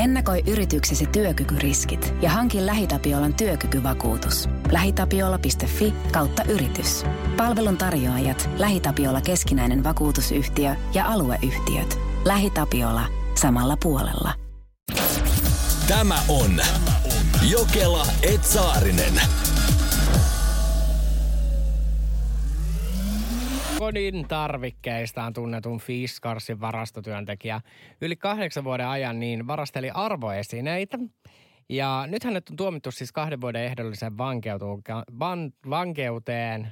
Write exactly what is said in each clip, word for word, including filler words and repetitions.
Ennakoi yrityksesi työkykyriskit ja hanki LähiTapiolan työkykyvakuutus. lähitapiola piste fi kautta yritys. Palvelun tarjoajat LähiTapiola keskinäinen vakuutusyhtiö ja alueyhtiöt. LähiTapiola samalla puolella. Tämä on Jokela et Saarinen. Kodin tarvikkeistaan tunnetun Fiskarsin varastotyöntekijä yli kahdeksan vuoden ajan niin varasteli arvoesineitä. Ja nyt hänet on tuomittu siis kahden vuoden ehdolliseen vankeutuun, van, vankeuteen,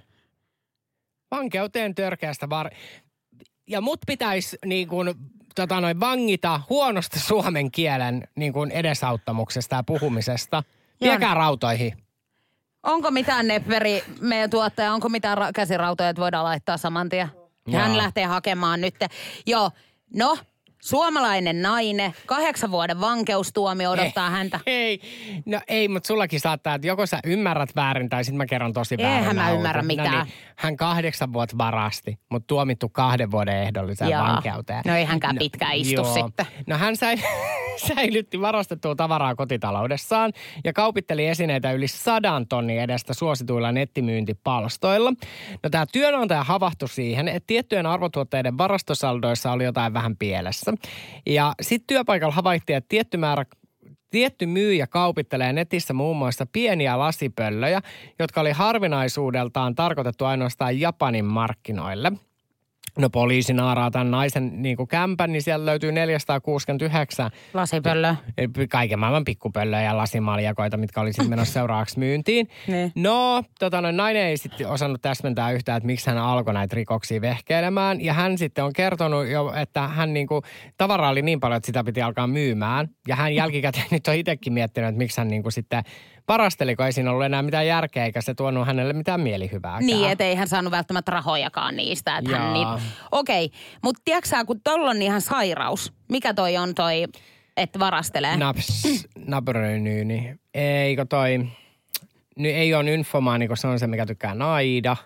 vankeuteen törkeästä var... Ja mut pitäisi niin kuin, tota noin, vangita huonosta suomen kielen niin kuin edesauttamuksesta ja puhumisesta. Viekää rautoihin. Onko mitään Nepperi, meidän tuottaja, onko mitään ra- käsirautoja, että voidaan laittaa saman tien? Hän Joo. lähtee hakemaan nyt. Joo, no, suomalainen nainen, kahdeksan vuoden vankeustuomio odottaa ei, häntä. Ei, no ei, mutta sullakin saattaa, että joko sä ymmärrät väärin tai sitten mä kerron tosi väärin. Eihän mä ymmärrä mitään. No niin, hän kahdeksan vuotta varasti, mutta tuomittu kahden vuoden ehdolliseen Joo. vankeuteen. No ei hänkään no, pitkään istu joo. sitten. No hän sai... säilytti varastettua tavaraa kotitaloudessaan ja kaupitteli esineitä yli sadan tonnin edestä suosituilla nettimyyntipalstoilla. No tämä työnantaja havahtui siihen, että tiettyjen arvotuotteiden varastosaldoissa oli jotain vähän pielessä. Ja sitten työpaikalla havaittiin, että tietty määrä Tietty myyjä kaupittelee netissä muun muassa pieniä lasipöllöjä, jotka oli harvinaisuudeltaan tarkoitettu ainoastaan Japanin markkinoille. No poliisi naaraa tämän naisen niin kuin kämpän, niin siellä löytyy neljäsataakuusikymmentäyhdeksän lasipöllöä. Kaiken maailman pikkupöllöjä ja lasimaljakoita, mitkä oli sitten menossa seuraavaksi myyntiin. Ne. No, tota, no, nainen ei sitten osannut täsmentää yhtään, että miksi hän alkoi näitä rikoksia vehkeilemään. Ja hän sitten on kertonut jo, että hän niin kuin, tavaraa oli niin paljon, että sitä piti alkaa myymään. Ja hän jälkikäteen nyt on itsekin miettinyt, että miksi hän niin kuin sitten varasteliko, ei siinä ollut enää mitään järkeä, eikä se tuonut hänelle mitään mielihyvääkään. Niin, et ei hän saanut välttämättä rahojakaan niistä. Että hän niin... Okei, mutta tiedätkö sä, kun tolla on ihan sairaus. Mikä toi on toi, että varastelee? Naps, nabrönyyni. Eikö toi, nyt ei ole nymfomaani, kun se on se, mikä tykkää naida.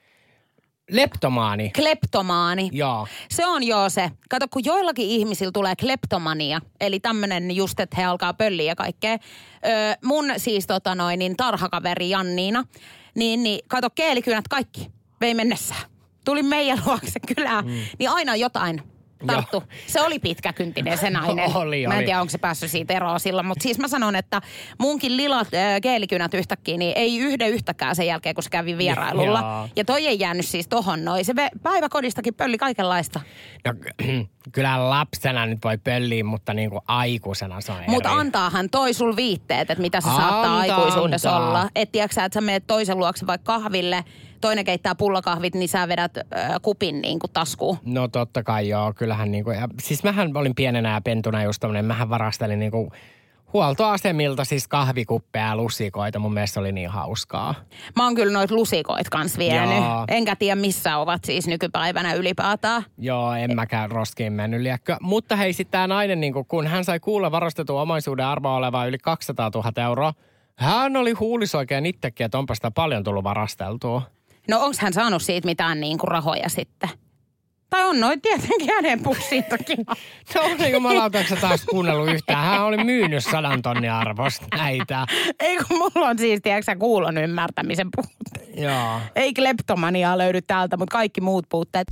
Leptomaani. Kleptomaani. Joo. Se on joo se. Kato, kun joillakin ihmisillä tulee kleptomania, eli tämmönen just, että he alkaa pölliä ja kaikkea. Öö, mun siis tota noin, niin tarhakaveri Janniina, niin, niin kato, keelikynät kaikki vei mennessään. Tuli meidän luokse kylään, mm. niin aina jotain tarttu. Joo. Se oli pitkäkyntinen se nainen. Oli, mä en oli. tiedä, onko se päässyt siitä eroon silloin, mutta siis mä sanon, että munkin lilat äh, keelikynät yhtäkkiä, niin ei yhden yhtäkään sen jälkeen, kun se kävi vierailulla. Ja, ja toi ei jäänyt siis tohon noin. Se päiväkodistakin pölli kaikenlaista. No kyllä lapsena nyt voi pölliä, mutta niin kuin aikuisena se on eri. Mutta antaahan toi sul viitteet, että mitä se Antaa, saattaa aikuisuudessa antaa. olla. Et tiedätkö että sä menet toisen luokse vaikka kahville, toinen keittää pullakahvit, niin sä vedät ö, kupin niin kuin taskuun. No totta kai joo, kyllähän niin kuin, ja siis mähän olin pienenä ja pentuna just tommonen, mähän varastelin niin kuin huoltoasemilta siis kahvikuppeja ja lusikoita, mun mielestä se oli niin hauskaa. Mä oon kyllä noit lusikoit kans vienyt, joo. Enkä tiedä missä ovat siis nykypäivänä ylipäätään. Joo, en mäkään roskiin mennyt liekö. Mutta hei sit tää nainen, niin kuin, kun hän sai kuulla varastetun omaisuuden arvoa olevaa yli kaksisataatuhatta euroa, hän oli huulis oikein itsekin, että onpa sitä paljon tullut varasteltua. No onks hän saanut siitä mitään niin kuin rahoja sitten? Tai on noin tietenkin hänen pussiintakin. No niin kuin mä lautanko taas kuunnellut yhtään. Hän oli myynyt sadan tonnin arvosta näitä. Ei kun mulla on siis, tiedätkö kuulon ymmärtämisen puutteet. Joo. Ei kleptomaniaa löydy täältä, mutta kaikki muut puutteet.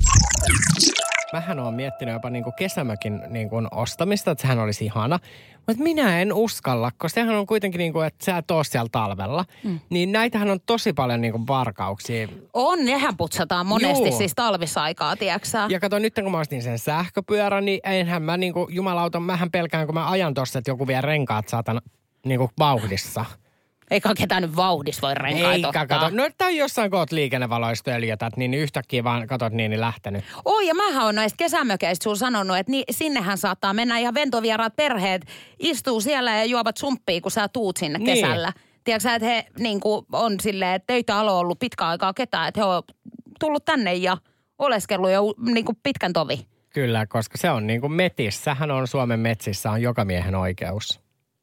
Mähän oon miettinyt jopa niinku kesämökin niinku ostamista, että sehän olisi ihana. Mutta minä en uskalla, koska sehän on kuitenkin niinku, että sä et oo siellä talvella. Mm. Niin näitähän on tosi paljon niinku varkauksia. On, nehän putsataan monesti Juu. siis talvisaikaa, tiiäksä. Ja kato, nyt kun mä ostin sen sähköpyörän, niin enhän mä niinku, jumalauta, mähän pelkään, kun mä ajan tossa, että joku vie renkaat saatan niinku vauhdissa. Eikä ketään nyt vauhdissa voi renkaita Eikä ottaa. kato. No tai jossain koot liikennevaloista öljytät, niin yhtäkkiä vaan katot niin, niin lähtenyt. Oi, ja mähän on näistä kesämökeistä sun sanonut, että ni, sinnehän saattaa mennä ihan ventovieraat perheet, istuu siellä ja juovat sumppia, kun sä tuut sinne niin. kesällä. Tiedätkö sä, että he niin kuin, on silleen, että teitä alo ollut pitkä aikaa ketään, että he on tullut tänne ja oleskellut jo niin kuin pitkän tovi. Kyllä, koska se on niin kuin metissähän on Suomen metsissä on joka miehen oikeus.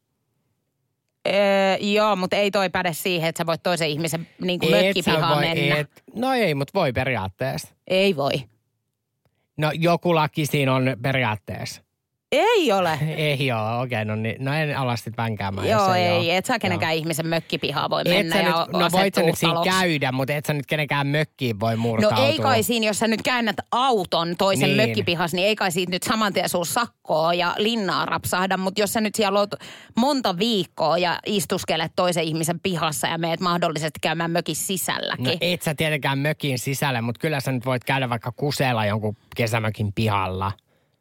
Öö, joo, mutta ei toi päde siihen, että sä voit toisen ihmisen niin kuin mökkipihaan mennä. Et, no ei, mutta voi periaatteessa. Ei voi. No joku laki siinä on periaatteessa. Ei ole. Ei ole, okei, okay, no niin. No en ala sit vänkäämään. Joo, ei, ei. Et sä kenenkään ihmisen mökkipihaa voi mennä et ja nyt, no voit sä nyt siinä taloksi. käydä, mutta et sä nyt kenenkään mökkiin voi murtautua. No ei kai siinä, jos sä nyt käännät auton toisen Niin. mökkipihas, niin ei kai siitä nyt saman tien suu sakkoa ja linnaa rapsahda. Mutta jos sä nyt siellä oot monta viikkoa ja istuskelet toisen ihmisen pihassa ja meet mahdollisesti käymään mökin sisälläkin. No et sä tietenkään mökin sisälle, mutta kyllä sä nyt voit käydä vaikka kuseella jonkun kesämökin pihalla.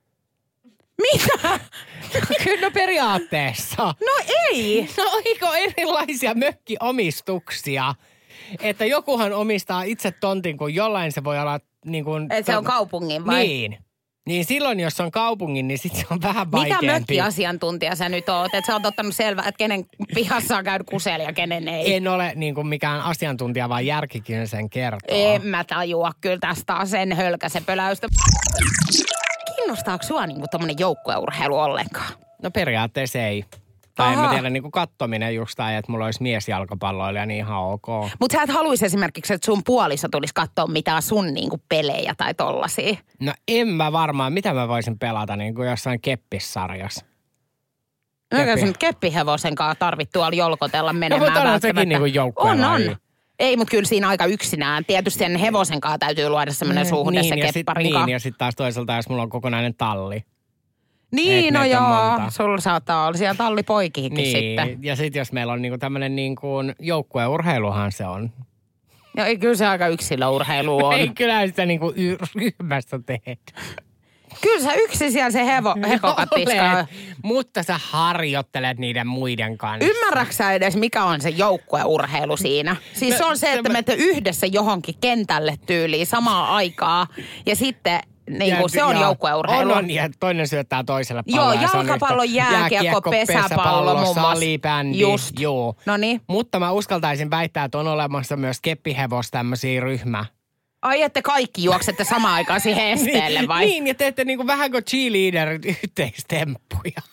Mitä? Kyllä no periaatteessa. No ei. No oliko erilaisia mökkiomistuksia? Että jokuhan omistaa itse tontin, kun jollain se voi olla niin kuin... Et se on kaupungin vai? Niin. Niin silloin, jos on kaupungin, niin sitten se on vähän vaikeampi. Mikä mökkiasiantuntija sä nyt oot? Että sä oot ottanut selvää, että kenen pihassa on käynyt kuseella ja kenen ei. En ole niin kuin mikään asiantuntija, vaan järkikin sen kertoo. En mä tajua kyllä tästä on sen hölkäsen pöläystä. Kiinnostaako sua niinku tommonen joukkueurheilu ollenkaan? No periaatteessa ei. Tai en Aha. mä tiedä, niin kuin kattominen just tai, että mulla olisi miesjalkapalloilija, niin ihan ok. Mutta sä et haluaisi esimerkiksi, että sun puoliso tulisi katsoa mitään sun niinku pelejä tai tollasia. No en mä varmaan, mitä mä voisin pelata niin kuin jossain keppissarjassa. Eikä se nyt keppihevosen kanssa tarvitse tuolla jolkotella menemään mutta onhan välttämättä. sekin niinku joukkueen On, laji. on. Ei, mutta kyllä siinä aika yksinään. Tietysti sen hevosen kanssa täytyy luoda semmoinen suhde sen ja sit, kepparin niin, kanssa. ja sitten taas toisaalta, jos mulla on kokonainen talli. Niin, Et no meitä on joo. monta. Sulla saattaa olla siellä tallipoikiinkin Niin, sitten. ja sitten jos meillä on niinku tämmöinen niinku joukkueurheiluhan se on. Ja ei, kyllä se aika yksilöurheilu on. Ei kyllä sitä niinku y- ryhmässä tehdä. Kyllä sä yksin siellä se hevo, hekokattiska. Olet, mutta sä harjoittelet niiden muiden kanssa. Ymmärrätkö sä edes, mikä on se joukkueurheilu siinä? Siis se on se, että menette yhdessä johonkin kentälle tyyliin samaan aikaa. Ja sitten niin kuin, se on joo, joukkueurheilu. On, on, ja toinen syöttää toiselle palloa. Joo, ja se on jalkapallo, yhtä- jääkiekko, pesäpallo muun muassa. salibändi. Just. Joo. Noniin. Mutta mä uskaltaisin väittää, että on olemassa myös keppihevos tämmöisiä ryhmä. Ai, että kaikki juoksette samaan aikaan siihen esteelle vai? Niin, ja teette niinku vähän kuin cheerleaderit yhteistemppuja.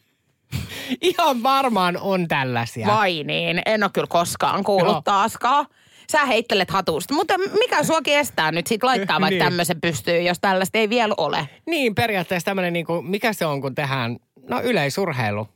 Ihan varmaan on tällaisia. Vai niin? En ole kyllä koskaan kuullut Joo. taaskaan. Sä heittelet hatusta. Mutta mikä suakin estää nyt sit laittaa vaikka Niin. tämmöisen pystyyn, jos tällaista ei vielä ole? Niin, periaatteessa tämmöinen niinku, mikä se on, kun tehdään, no yleisurheilu.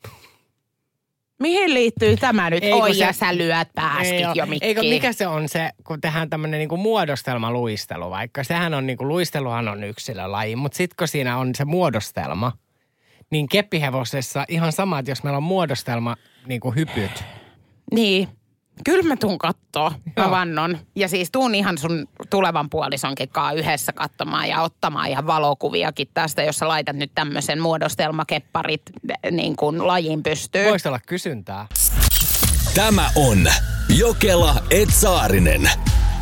Mihin liittyy tämä nyt? Ei, kun Oi, se- ja sä lyöt pääskit Ei oo. jo mikkiin. Eikö mikä se on se, kun tehdään tämmöinen niinku muodostelmaluistelu, vaikka sehän on niinku, luisteluhan on yksilölaji, mutta sitten kun siinä on se muodostelma, niin keppihevosessa ihan sama, että jos meillä on muodostelma niinku hypyt. Niin. Kyllä mä tuun kattoo, mä Joo. vannon. Ja siis tuun ihan sun tulevan puolisonkin kanssa yhdessä katsomaan ja ottamaan ihan valokuviakin tästä, jos sä laitat nyt tämmöisen muodostelmakepparit niin kuin lajin pystyyn. Voisi olla kysyntää. Tämä on Jokela et Saarinen.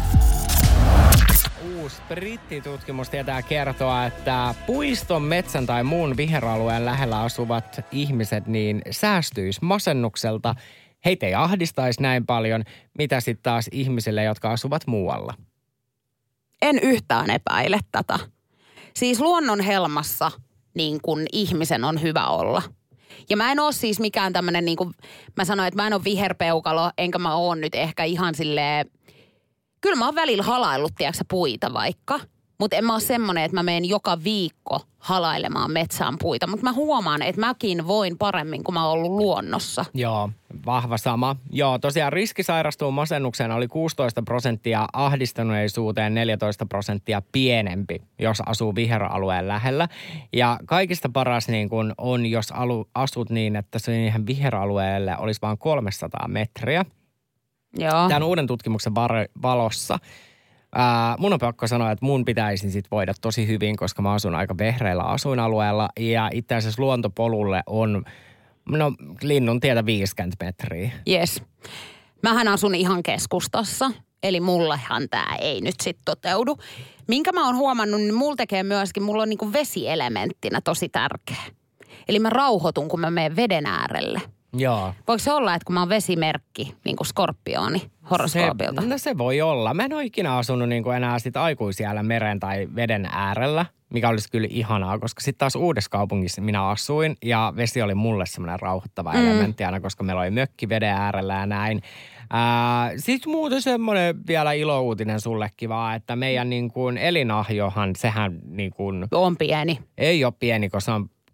Uusi brittitutkimus tietää kertoa, että puiston, metsän tai muun viheralueen lähellä asuvat ihmiset niin säästyis masennukselta. Heitä ei ahdistaisi näin paljon, mitä sitten taas ihmisille, jotka asuvat muualla. En yhtään epäile tätä. Siis luonnon helmassa niin kuin ihmisen on hyvä olla. Ja mä en ole siis mikään tämmönen niin kuin, mä sanoin, että mä en ole viherpeukalo, enkä mä oon nyt ehkä ihan silleen, kyllä mä oon välillä halaillut, tiedätkö, puita vaikka. Mutta en mä ole semmonen, että mä menen joka viikko halailemaan metsään puita. Mutta mä huomaan, että mäkin voin paremmin, kun mä oon ollut luonnossa. Joo, vahva sama. Joo, tosiaan riski sairastua masennukseen oli kuusitoista prosenttia, ahdistuneisuuteen neljätoista prosenttia pienempi, jos asuu viheralueen lähellä. Ja kaikista paras niin kun on, jos alu, asut niin, että siihen viheralueelle olisi vain kolmesataa metriä. Joo. Tämän uuden tutkimuksen var- valossa ää, mun on pakko sanoa, että mun pitäisi sit voida tosi hyvin, koska mä asun aika vehreillä asuinalueella. Ja itse asiassa luontopolulle on, no linnun tietä viisikymmentä metriä. Yes. Mähän asun ihan keskustassa, eli mullehan tää ei nyt sit toteudu. Minkä mä oon huomannut, niin mulla tekee myöskin, mulla on niinku vesielementtinä tosi tärkeä. Eli mä rauhoitun, kun mä menen veden äärelle. Joo. Voiko se olla, että kun mä oon vesimerkki, niin kuin skorpioni horoskoopilta? Se, no se voi olla. Mä en ole ikinä asunut niin kuin enää sit aikuisiällä meren tai veden äärellä, mikä olisi kyllä ihanaa, koska sitten taas uudessa kaupungissa minä asuin ja vesi oli mulle semmoinen rauhoittava mm. elementti aina, koska meillä oli mökki veden äärellä ja näin. Sitten muuten semmoinen vielä ilouutinen sullekin vaan, että meidän niin kuin elinahjohan, sehän niin kuin On pieni. ei ole pieni, kun se on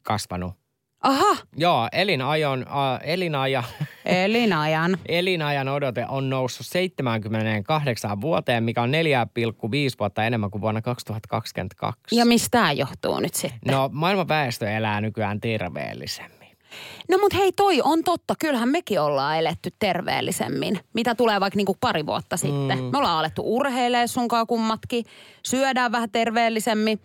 kasvanut. Aha. Joo, elinajon, äh, elinaja, Elinajan. elinajan odote on noussut seitsemänkymmentäkahdeksan vuoteen, mikä on neljä pilkku viisi vuotta enemmän kuin vuonna kaksituhattakaksikymmentäkaksi. Ja mistä tämä johtuu nyt sitten? No, maailman väestö elää nykyään terveellisemmin. No mut hei, toi on totta. Kyllähän mekin ollaan eletty terveellisemmin. Mitä tulee vaikka niinku pari vuotta sitten. Mm. Me ollaan alettu urheilemaan sunkaan kummatkin. Syödään vähän terveellisemmin.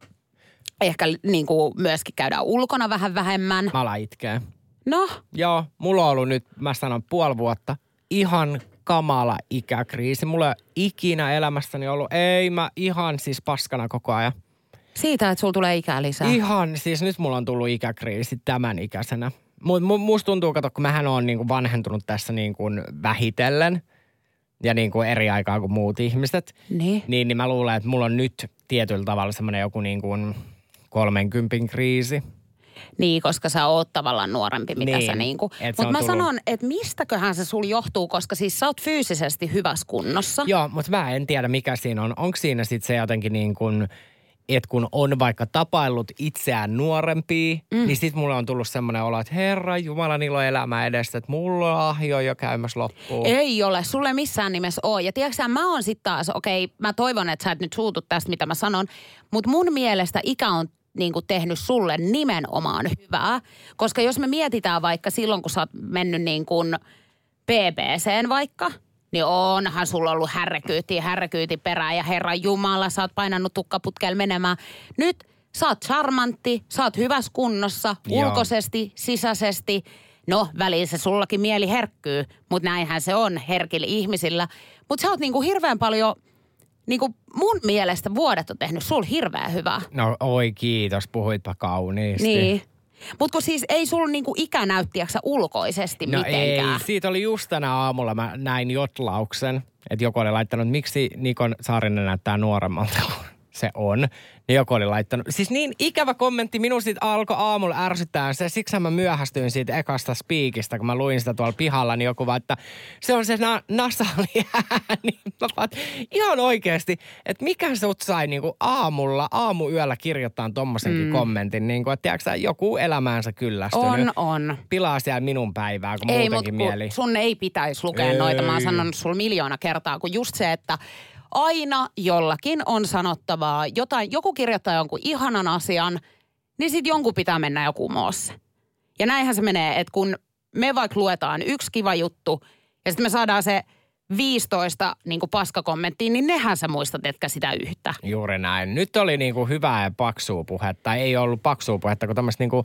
Ehkä niinku myöskin käydään ulkona vähän vähemmän. Mä alan itkeä. No? Joo, mulla on ollut nyt, mä sanon puoli vuotta, ihan kamala ikäkriisi. Mulla ei ikinä elämässäni ollut, ei mä ihan siis paskana koko ajan. Siitä, että sulla tulee ikää lisää. Ihan, siis nyt mulla on tullut ikäkriisi tämän ikäisenä. Mut musta tuntuu, kato, kun mähän on niinku vanhentunut tässä niinku vähitellen ja niinku eri aikaa kuin muut ihmiset. Niin. Niin, niin mä luulen, että mulla on nyt tietyllä tavalla semmoinen joku niinku kolmenkympin kriisi. Niin, koska sä oot tavallaan nuorempi, mitä niin, sä niinku. Mutta mä tullut... sanon, että mistäköhän se sul johtuu, koska siis sä oot fyysisesti hyvässä kunnossa. Joo, mutta mä en tiedä mikä siinä on. Onko siinä sitten se jotenkin niin kuin, että kun on vaikka tapaillut itseään nuorempia, mm. niin sitten mulla on tullut semmoinen olo, että herra Jumala, niillä on elämä edessä, että mulla on ahjo jo käymässä loppuun. Ei ole, sulle missään nimessä ole. Ja tiedätkö mä oon sitten taas, okei, mä toivon, että sä et nyt suutu tästä, mitä mä sanon, mutta mun mielestä ikä on niin kuin tehnyt sulle nimenomaan hyvää. Koska jos me mietitään vaikka silloin, kun sä oot mennyt niin kuin B B C:n vaikka, niin onhan sulla ollut härräkyyti ja härräkyyti perään ja Herran Jumala, sä oot painanut tukkaputkeella menemään. Nyt sä oot charmantti, sä oot hyvässä kunnossa, Joo. ulkoisesti, sisäisesti. No, väliin se sullakin mieli herkkyy, mutta näinhän se on herkillä ihmisillä. Mutta sä oot niinku hirveän paljon... Niin kuin mun mielestä vuodet on tehnyt sul hirveän hyvää. No oi kiitos, puhuitpa kauniisti. Niin. Mutta kun siis ei sulla niinku ikä näyttiäksä ulkoisesti no mitenkään. ei, siitä oli just tänä aamulla mä näin jotlauksen, että joku oli laittanut, miksi Nikon Saarinen näyttää nuoremmalta kuin se on. Niin joku oli laittanut, siis niin ikävä kommentti, minun siitä alkoi aamulla ärsyttää se, siksi mä myöhästyin siitä ekasta spiikistä, kun mä luin sitä tuolla pihalla, niin joku vaan, että se on se na- nasaali ääni. Mä vaan, ihan oikeasti, että mikä sut sai niinku aamulla, aamuyöllä kirjoittaa tommosenkin mm. kommentin, niin kuin, että tiedätkö joku elämäänsä kyllästynyt. On, on. Pilaa siellä minun päivää, kun ei, muutenkin mieli. Ei, sun ei pitäisi lukea ei. noita. Mä oon sanonut sulla miljoona kertaa, kun just se, että aina jollakin on sanottavaa. Jotain, joku kirjoittaa jonkun ihanan asian, niin sit jonkun pitää mennä joku moosse. Ja näinhän se menee, että kun me vaikka luetaan yksi kiva juttu ja sitten me saadaan se viisitoista niin kuin paskakommenttiin, niin nehän sä muistat, etkä sitä yhtä. Juuri näin. Nyt oli niin kuin hyvää ja paksua puhetta. Ei ollut paksua puhetta, kun tämmöistä niin kuin,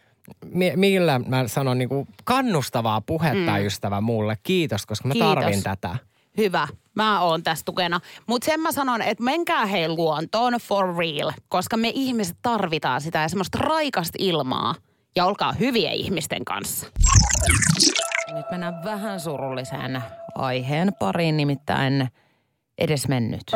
millä mä sanon, niin kuin kannustavaa puhetta mm. ystävä mulle. Kiitos, koska mä Kiitos. tarvin tätä. Hyvä. Mä oon tässä tukena. Mutta sen mä sanon, että menkää hei luontoon for real, koska me ihmiset tarvitaan sitä ja semmoista raikasta ilmaa. Ja olkaa hyviä ihmisten kanssa. Nyt mennään vähän surulliseen aiheen pariin, nimittäin edesmennyt.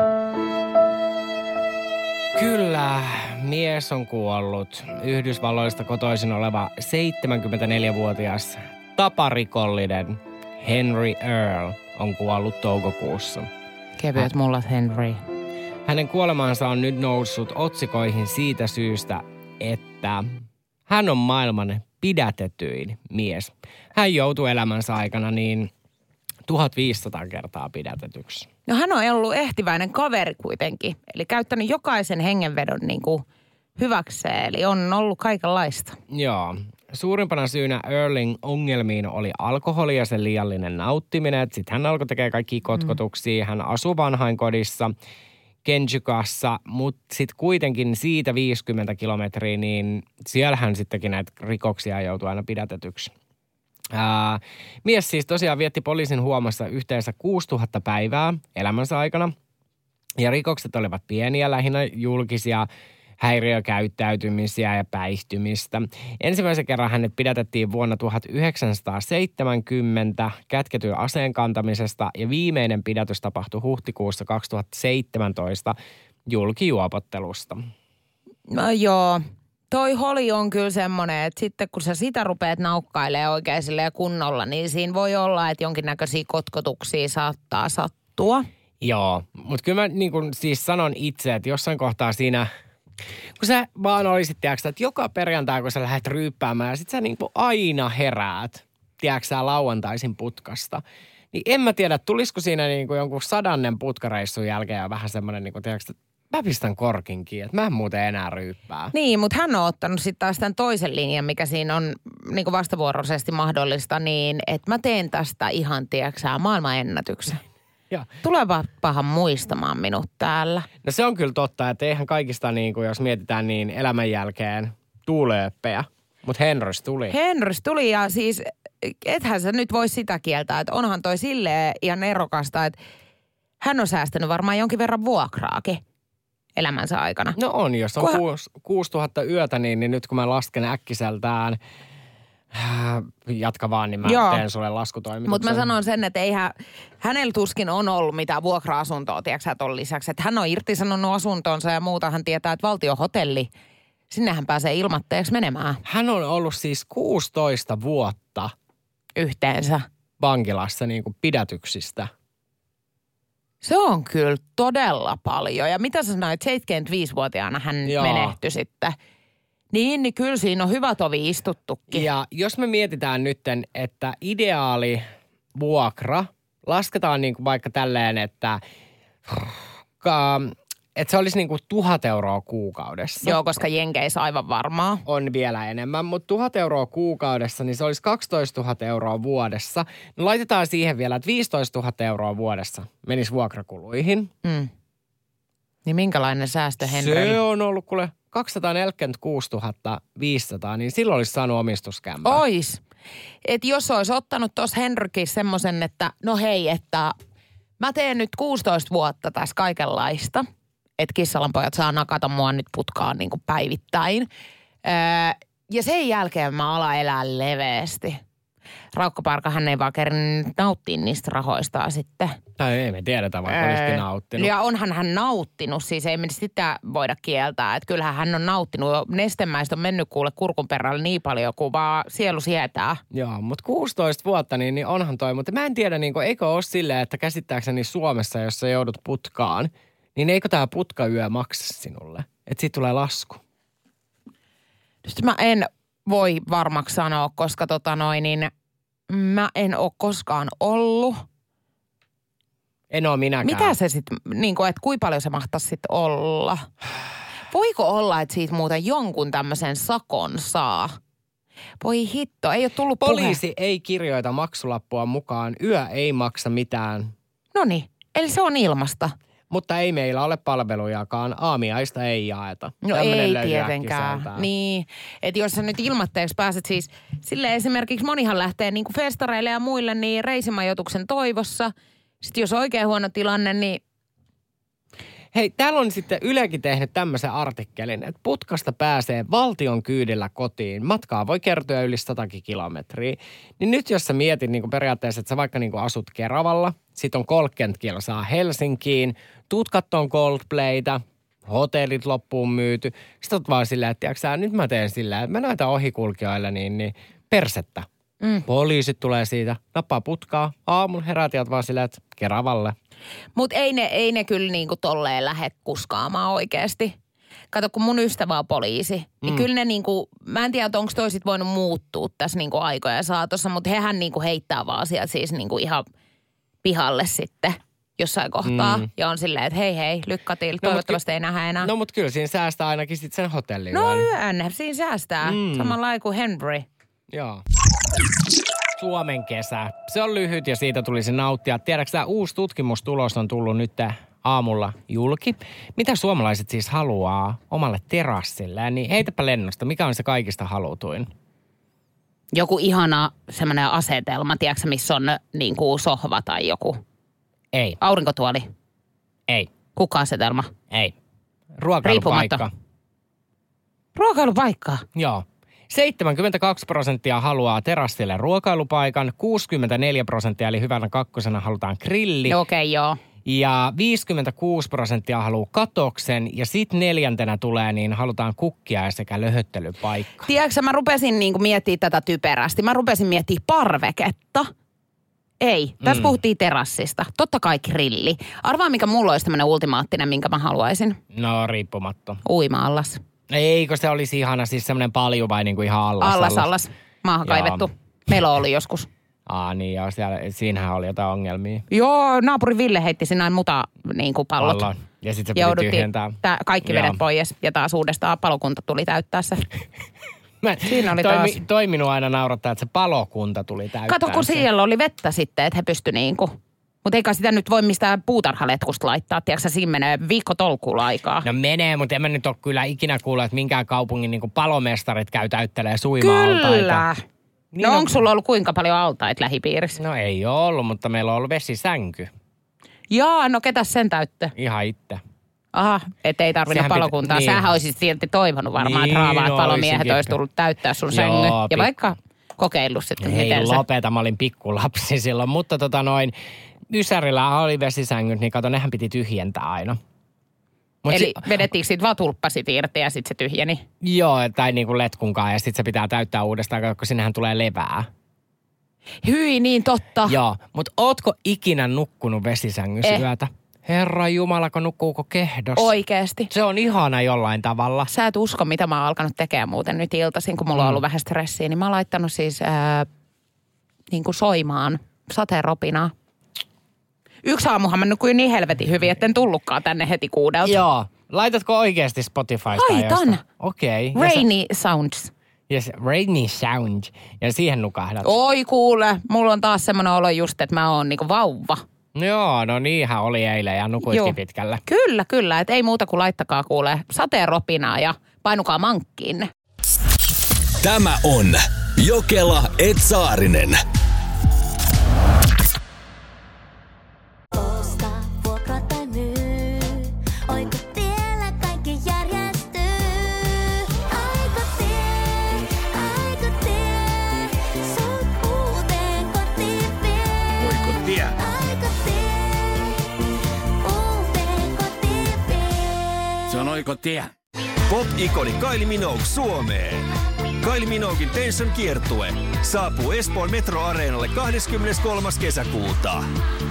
Kyllä, mies on kuollut. Yhdysvalloista kotoisin oleva seitsemänkymmentäneljävuotias taparikollinen Henry Earl on kuollut toukokuussa. Kevyet mullat, Henry. Hänen kuolemansa on nyt noussut otsikoihin siitä syystä, että hän on maailman pidätetyin mies. Hän joutui elämänsä aikana niin tuhatviisisataa kertaa pidätetyksi. No hän on ollut ehtiväinen kaveri kuitenkin. Eli käyttänyt jokaisen hengenvedon niin kuin hyväkseen. Eli on ollut kaikenlaista. Joo. Suurimpana syynä Earlin ongelmiin oli alkoholi ja sen liiallinen nauttiminen. Sitten hän alkoi tekemään kaikkia kotkotuksia. Hän asui vanhainkodissa Kenjukassa, mutta sitten kuitenkin siitä viisikymmentä kilometriä, niin siellä hän sittenkin näitä rikoksia joutui aina pidätetyksi. Ää, mies siis tosiaan vietti poliisin huomassa yhteensä kuusituhatta päivää elämänsä aikana. Ja rikokset olivat pieniä, lähinnä julkisia häiriökäyttäytymisiä ja päihtymistä. Ensimmäisen kerran hänet pidätettiin vuonna tuhatyhdeksänsataaseitsemänkymmentä kätketyn aseen kantamisesta ja viimeinen pidätys tapahtui huhtikuussa kaksituhattaseitsemäntoista julkijuopottelusta. No joo. Toi holi on kyllä semmoinen, että sitten kun sä sitä rupeat naukkailemaan oikein silleen kunnolla, niin siinä voi olla, että jonkinnäköisiä kotkotuksia saattaa sattua. Joo, mutta kyllä mä niin kun siis sanon itse, että jossain kohtaa siinä Kun sä vaan olisit, tiedätkö, että joka perjantai, kun sä lähdet ryyppäämään ja sit sä niinku aina heräät, tiedätkö sä, lauantaisin putkasta. Niin en mä tiedä, tulisiko siinä niinku jonkun sadannen putkareissun jälkeen vähän semmoinen, niinku, tiedätkö, että mä pistän korkinkin, että mä en muuten enää ryyppää. Niin, mutta hän on ottanut sitten taas tämän toisen linjan, mikä siinä on niinku vastavuoroisesti mahdollista, niin että mä teen tästä ihan, tiedätkö sä, maailmanennätyksen. Ja. Tulevapahan muistamaan minut täällä. No se on kyllä totta, että eihän kaikista, niin kuin, jos mietitään, niin elämän jälkeen tuuleöppejä. Mutta Henrys tuli. Henrys tuli ja siis, ethän sä nyt voi sitä kieltää, että onhan toi silleen ihan erokasta, että hän on säästänyt varmaan jonkin verran vuokraakin elämänsä aikana. No on, jos on Kuha... kuusi, kuusituhatta yötä, niin, niin nyt kun mä lasken äkkiseltään, jatka vaan, niin mä Joo. teen sulle laskutoimituksen. Mutta mä sanon sen, että eihän, hänellä tuskin on ollut mitään vuokra-asuntoa, tiedätkö ton lisäksi. Että hän on irtisanonut asuntonsa ja muuta. Hän tietää, että valtiohotelli, sinnehän pääsee ilmatteeksi menemään. Hän on ollut siis kuusitoista vuotta yhteensä vankilassa niin kuin pidätyksistä. Se on kyllä todella paljon. Ja mitä sä sanoit, seitsemänkymmentäviisivuotiaana hän Joo. menehtyi sitten. Niin, niin kyllä siinä on hyvä tovi istuttukin. Ja jos me mietitään nytten, että ideaali vuokra, lasketaan niin kuin vaikka tälleen, että, että se olisi niin kuin tuhat euroa kuukaudessa. Joo, koska Jenkeissä aivan varmaa. On vielä enemmän, mutta tuhat euroa kuukaudessa, niin se olisi kaksitoistatuhatta euroa vuodessa. No laitetaan siihen vielä, että viisitoistatuhatta euroa vuodessa menisi vuokrakuluihin. Mm. Niin minkälainen säästö Henry? Se on ollut kuule kaksisataaneljäkymmentäkuusituhatta viisisataa, niin silloin olisi saanut omistuskämpää. Ois. Et jos olisi ottanut tuossa Henrykin semmoisen, että no hei, että mä teen nyt kuusitoista vuotta tässä kaikenlaista, että kissalanpojat saa nakata mua nyt putkaan niin kuin päivittäin. Öö, ja sen jälkeen mä alan elää leveästi. Raukka-Parka, hän ei vaan kerran nauttia niistä rahoistaan sitten. Tai ei me tiedetä, vaikka öö, olisikin nauttinut. Ja onhan hän nauttinut, siis ei me sitä voida kieltää. Että kyllähän hän on nauttinut. Nestemäistä on mennyt kuule kurkun perällä niin paljon, kuin vaan sielu sietää. Joo, mutta kuusitoista vuotta, niin, niin onhan toi. Mutta mä en tiedä, niin kuin, eikö ole silleen, että käsittääkseni Suomessa, jos sä joudut putkaan, niin eikö tää putkayö maksa sinulle? Että siitä tulee lasku. Sitten mä en voi varmaksi sanoa, koska tota noin, niin mä en ole koskaan ollut. En ole minäkään. Mitä se sitten, niin kuin, että kuinka paljon se mahtaisi sitten olla? Voiko olla, että siitä muuten jonkun tämmöisen sakon saa? Voi hitto, ei ole tullut Poliisi puhe. ei kirjoita maksulappua mukaan, yö ei maksa mitään. Noniin, eli se on ilmasta. Mutta ei meillä ole palvelujakaan. Aamiaista ei jaeta. No ei tietenkään. Niin, että jos sä nyt ilmatteeksi pääset siis, sille esimerkiksi monihan lähtee niin kuin festareille ja muille niin reisimajoituksen toivossa. Sitten jos on oikein huono tilanne, niin... Hei, täällä on sitten Ylekin tehnyt tämmöisen artikkelin, että putkasta pääsee valtion kyydillä kotiin. Matkaa voi kertyä yli satakin kilometriä. Niin nyt jos sä mietit niin kuin periaatteessa, että sä vaikka niin kuin asut Keravalla, sit on kolmekymmentä kilsaa Helsinkiin, tuut kattoon Coldplayta, hotellit loppuun myyty. Sitten oot vaan silleen, että tiiäksä, nyt mä teen silleen, että mä näytän ohikulkijoille niin, niin persettä. Mm. Poliisit tulee siitä, nappaa putkaa, aamulla herät ja vaan silleen, että Keravalle. Mutta ei ne, ei ne kyllä niinku tolleen lähde kuskaamaan oikeasti. Kato, kun mun ystävä on poliisi, niin mm. kyllä ne niinku, mä en tiedä, onko toisit voinut muuttua tässä niinku aikojen saatossa, mutta hehän niinku heittää vaan sieltä siis niinku ihan pihalle sitten jossain kohtaa. Mm. Ja on silleen, että hei hei, lykkatil, no, toivottavasti ky- ei nähdä enää. No mutta kyllä siinä säästää ainakin sitten sen hotellin. No yön, siinä säästää. Mm. Samalla lailla kuin Henry. Joo. Suomen kesä. Se on lyhyt ja siitä tulisi nauttia. Tiedätkö tämä uusi tutkimustulos on tullut nyt aamulla julki? Mitä suomalaiset siis haluaa omalle terassille? Niin heitäpä lennosta, mikä on se kaikista halutuin? Joku ihana semmoinen asetelma, tiedätkö missä on niin kuin sohva tai joku? Ei. Aurinkotuoli? Ei. Kukka-asetelma? Ei. Ruokailupaikka. Ruokailupaikka? Joo. seitsemänkymmentäkaksi prosenttia haluaa terassille ruokailupaikan, kuusikymmentäneljä prosenttia eli hyvänä kakkosena halutaan grilli. Okei, okay, joo. Ja viisikymmentäkuusi prosenttia haluaa katoksen ja sitten neljäntenä tulee niin halutaan kukkia ja sekä löhöttelypaikka. Tiedätkö, mä rupesin niinku miettimään tätä typerästi. Mä rupesin miettimään parveketta. Ei, tässä Mm. puhuttiin terassista. Totta kai grilli. Arvaa, mikä mulla olisi tämmöinen ultimaattinen, minkä mä haluaisin. No, riippumatta. Uima-allas. Eikö se olisi ihana, siis semmoinen palju vai niinku ihan allas? Allas, allas. Maahan Joo. kaivettu. Meillä oli joskus. Aa niin, joo, siellä, siinähän oli jotain ongelmia. Joo, naapuri Ville heitti sinä muta niin kuin pallot. Pallon. Ja sitten se piti Jouduttiin tyhjentää. tää, kaikki Joo. vedet pois ja taas uudestaan palokunta tuli täyttää se. Mä, Siinä oli toimi, taas. Toiminut aina naurattaa, että se palokunta tuli täyttää. Kato, kun se. siellä oli vettä sitten, että he pysty niinku. Mutta eikä sitä nyt voi mistään puutarhaletkusta laittaa. Tiedätkö, siinä menee viikko tolkulla aikaa. No menee, mutta en mä nyt ole kyllä ikinä kuullut, että minkään kaupungin niin palomestarit käy täyttelee suima-altaita. Kyllä. Niin no on- onko sulla ollut kuinka paljon altaita lähipiirissä? No ei ole ollut, mutta meillä on ollut vesisänky. Jaa, no ketäs sen täyttö? Ihan itse. Aha, ettei tarvinnut Sehän pitä- palokuntaa. niin. Sähän olisit silti toivonut varmaan, Niin, että raavaat palomiehet olisinkin. olisi tullut täyttää sun Joo, sängyn. Ja pi- vaikka kokeillut sitten, Hei miten se... lopeta, mä olin pikkulapsi silloin. Mutta tota noin, Ysärillä oli vesisängyt, niin kato, nehän piti tyhjentää aina. Mut Eli si- vedettiinkö siitä vaan tulppasit irti ja sitten se tyhjeni? Joo, tai niinku letkunkaan ja sitten se pitää täyttää uudestaan, koska sinnehän tulee levää. Hyi, niin totta. Joo, mutta ootko ikinä nukkunut vesisängyssä Eh. yötä? Herra Jumala, kun nukkuuko kehdos? Oikeesti. Se on ihana jollain tavalla. Sä et usko, mitä mä oon alkanut tekemään muuten nyt iltaisin, kun mulla on Mm. ollut vähän stressiä. Niin mä oon laittanut siis ää, niin kuin soimaan sateeropinaa. Yksi aamuhan mä nukuin niin helvetin hyvin, etten tullutkaan tänne heti kuudelta. Joo. Laitatko oikeasti Spotifysta? Laitan. jostain? Okei. Okay. Rainy Sounds. Yes, rainy sound. Ja siihen nukahdat. Oi kuule, mulla on taas semmoinen olo just, että mä oon niinku vauva. Joo, no niinhän oli eilen ja nukuitkin Joo. pitkälle. Kyllä, kyllä. Et ei muuta kuin laittakaa kuule sateenropinaa ja painukaa mankkiin. Tämä on Jokela et Saarinen. Osta, vuokraa tai myy. Oikotiellä kaikki järjestyy. Aikotie, aikotie. Sut uuteen kotiin vie. Oikotie. Aikotie, uuteen kotiin vie. Se on oikotie. Pop-ikoni Kylie Minogue Suomeen. Kylie Minoguein Tension kiertue saapuu Espoon Metro-areenalle kahdeskymmeneskolmas kesäkuuta.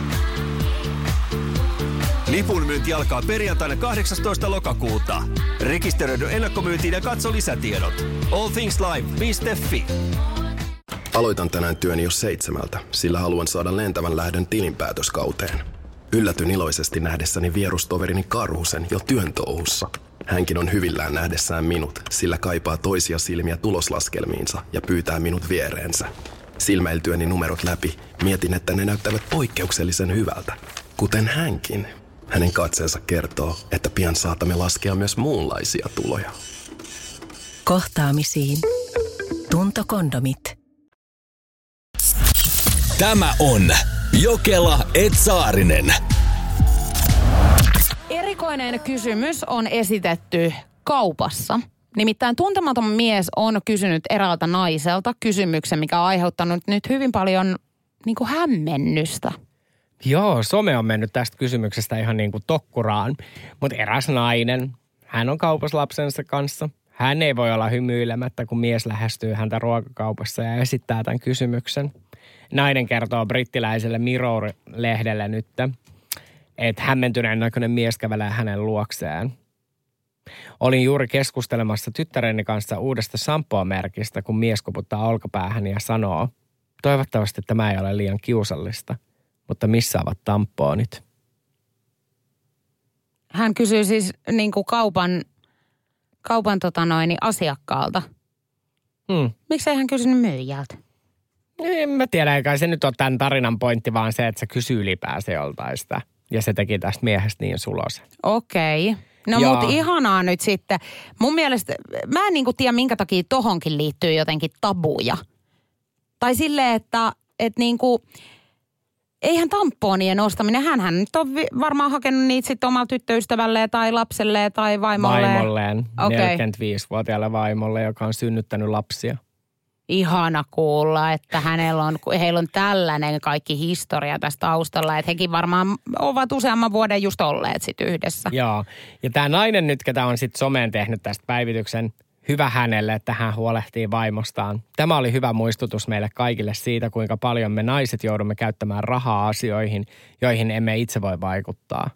Lipun myynti alkaa perjantaina kahdeksastoista lokakuuta. Rekisteröidy ennakkomyyntiin ja katso lisätiedot. all things live piste fi. Aloitan tänään työni jo seitsemältä, sillä haluan saada lentävän lähdön tilinpäätöskauteen. Yllätyn iloisesti nähdessäni vierustoverini Karhusen jo työn touhussa. Hänkin on hyvillään nähdessään minut, sillä kaipaa toisia silmiä tuloslaskelmiinsa ja pyytää minut viereensä. Silmäiltyäni numerot läpi, mietin, että ne näyttävät poikkeuksellisen hyvältä. Kuten hänkin. Hänen katseensa kertoo, että pian saatamme laskea myös muunlaisia tuloja. Kohtaamisiin. Tuntokondomit. Tämä on Jokela et Saarinen. Erikoinen kysymys on esitetty kaupassa. Nimittäin tuntematon mies on kysynyt eräältä naiselta kysymyksen, mikä on aiheuttanut nyt hyvin paljon niin kuin hämmennystä. Joo, some on mennyt tästä kysymyksestä ihan niin kuin tokkuraan. Mutta eräs nainen, hän on kaupassa lapsensa kanssa. Hän ei voi olla hymyilemättä, kun mies lähestyy häntä ruokakaupassa ja esittää tämän kysymyksen. Nainen kertoo brittiläiselle Mirror-lehdelle nyt, että hämmentyneen näköinen mies kävelee hänen luokseen. Olin juuri keskustelemassa tyttäreni kanssa uudesta shampoo-merkistä, kun mies koputtaa olkapäähän ja sanoo, toivottavasti tämä ei ole liian kiusallista, mutta missä ovat tampoonit? Hän kysyy siis niin kuin kaupan, kaupan tota noin, niin asiakkaalta. Hmm. Miksei hän kysynyt myyjältä? En mä tiedä, eikä se nyt ole tämän tarinan pointti, vaan se, että se kysyy ylipäänsä joltain sitä. Ja se teki tästä miehestä niin sulosen. Okei. No Jaa. mutta ihanaa nyt sitten. Mun mielestä, mä en niinku tiedä minkä takia tohonkin liittyy jotenkin tabuja. Tai silleen, että et niinku, eihän tamponien ostaminen, hänhän nyt on vi- varmaan hakenut niitä sitten omalla tyttöystävälleen tai lapselleen tai vaimolleen. Vaimolleen, Okei. neljäkymmentäviisivuotiaalle vaimolle, joka on synnyttänyt lapsia. Ihana kuulla, että hänellä on, heillä on tällainen kaikki historia tästä taustalla, että hekin varmaan ovat useamman vuoden just olleet sit yhdessä. Joo, ja tämä nainen nyt, ketä on sitten someen tehnyt tästä päivityksen, hyvä hänelle, että hän huolehtii vaimostaan. Tämä oli hyvä muistutus meille kaikille siitä, kuinka paljon me naiset joudumme käyttämään rahaa asioihin, joihin emme itse voi vaikuttaa.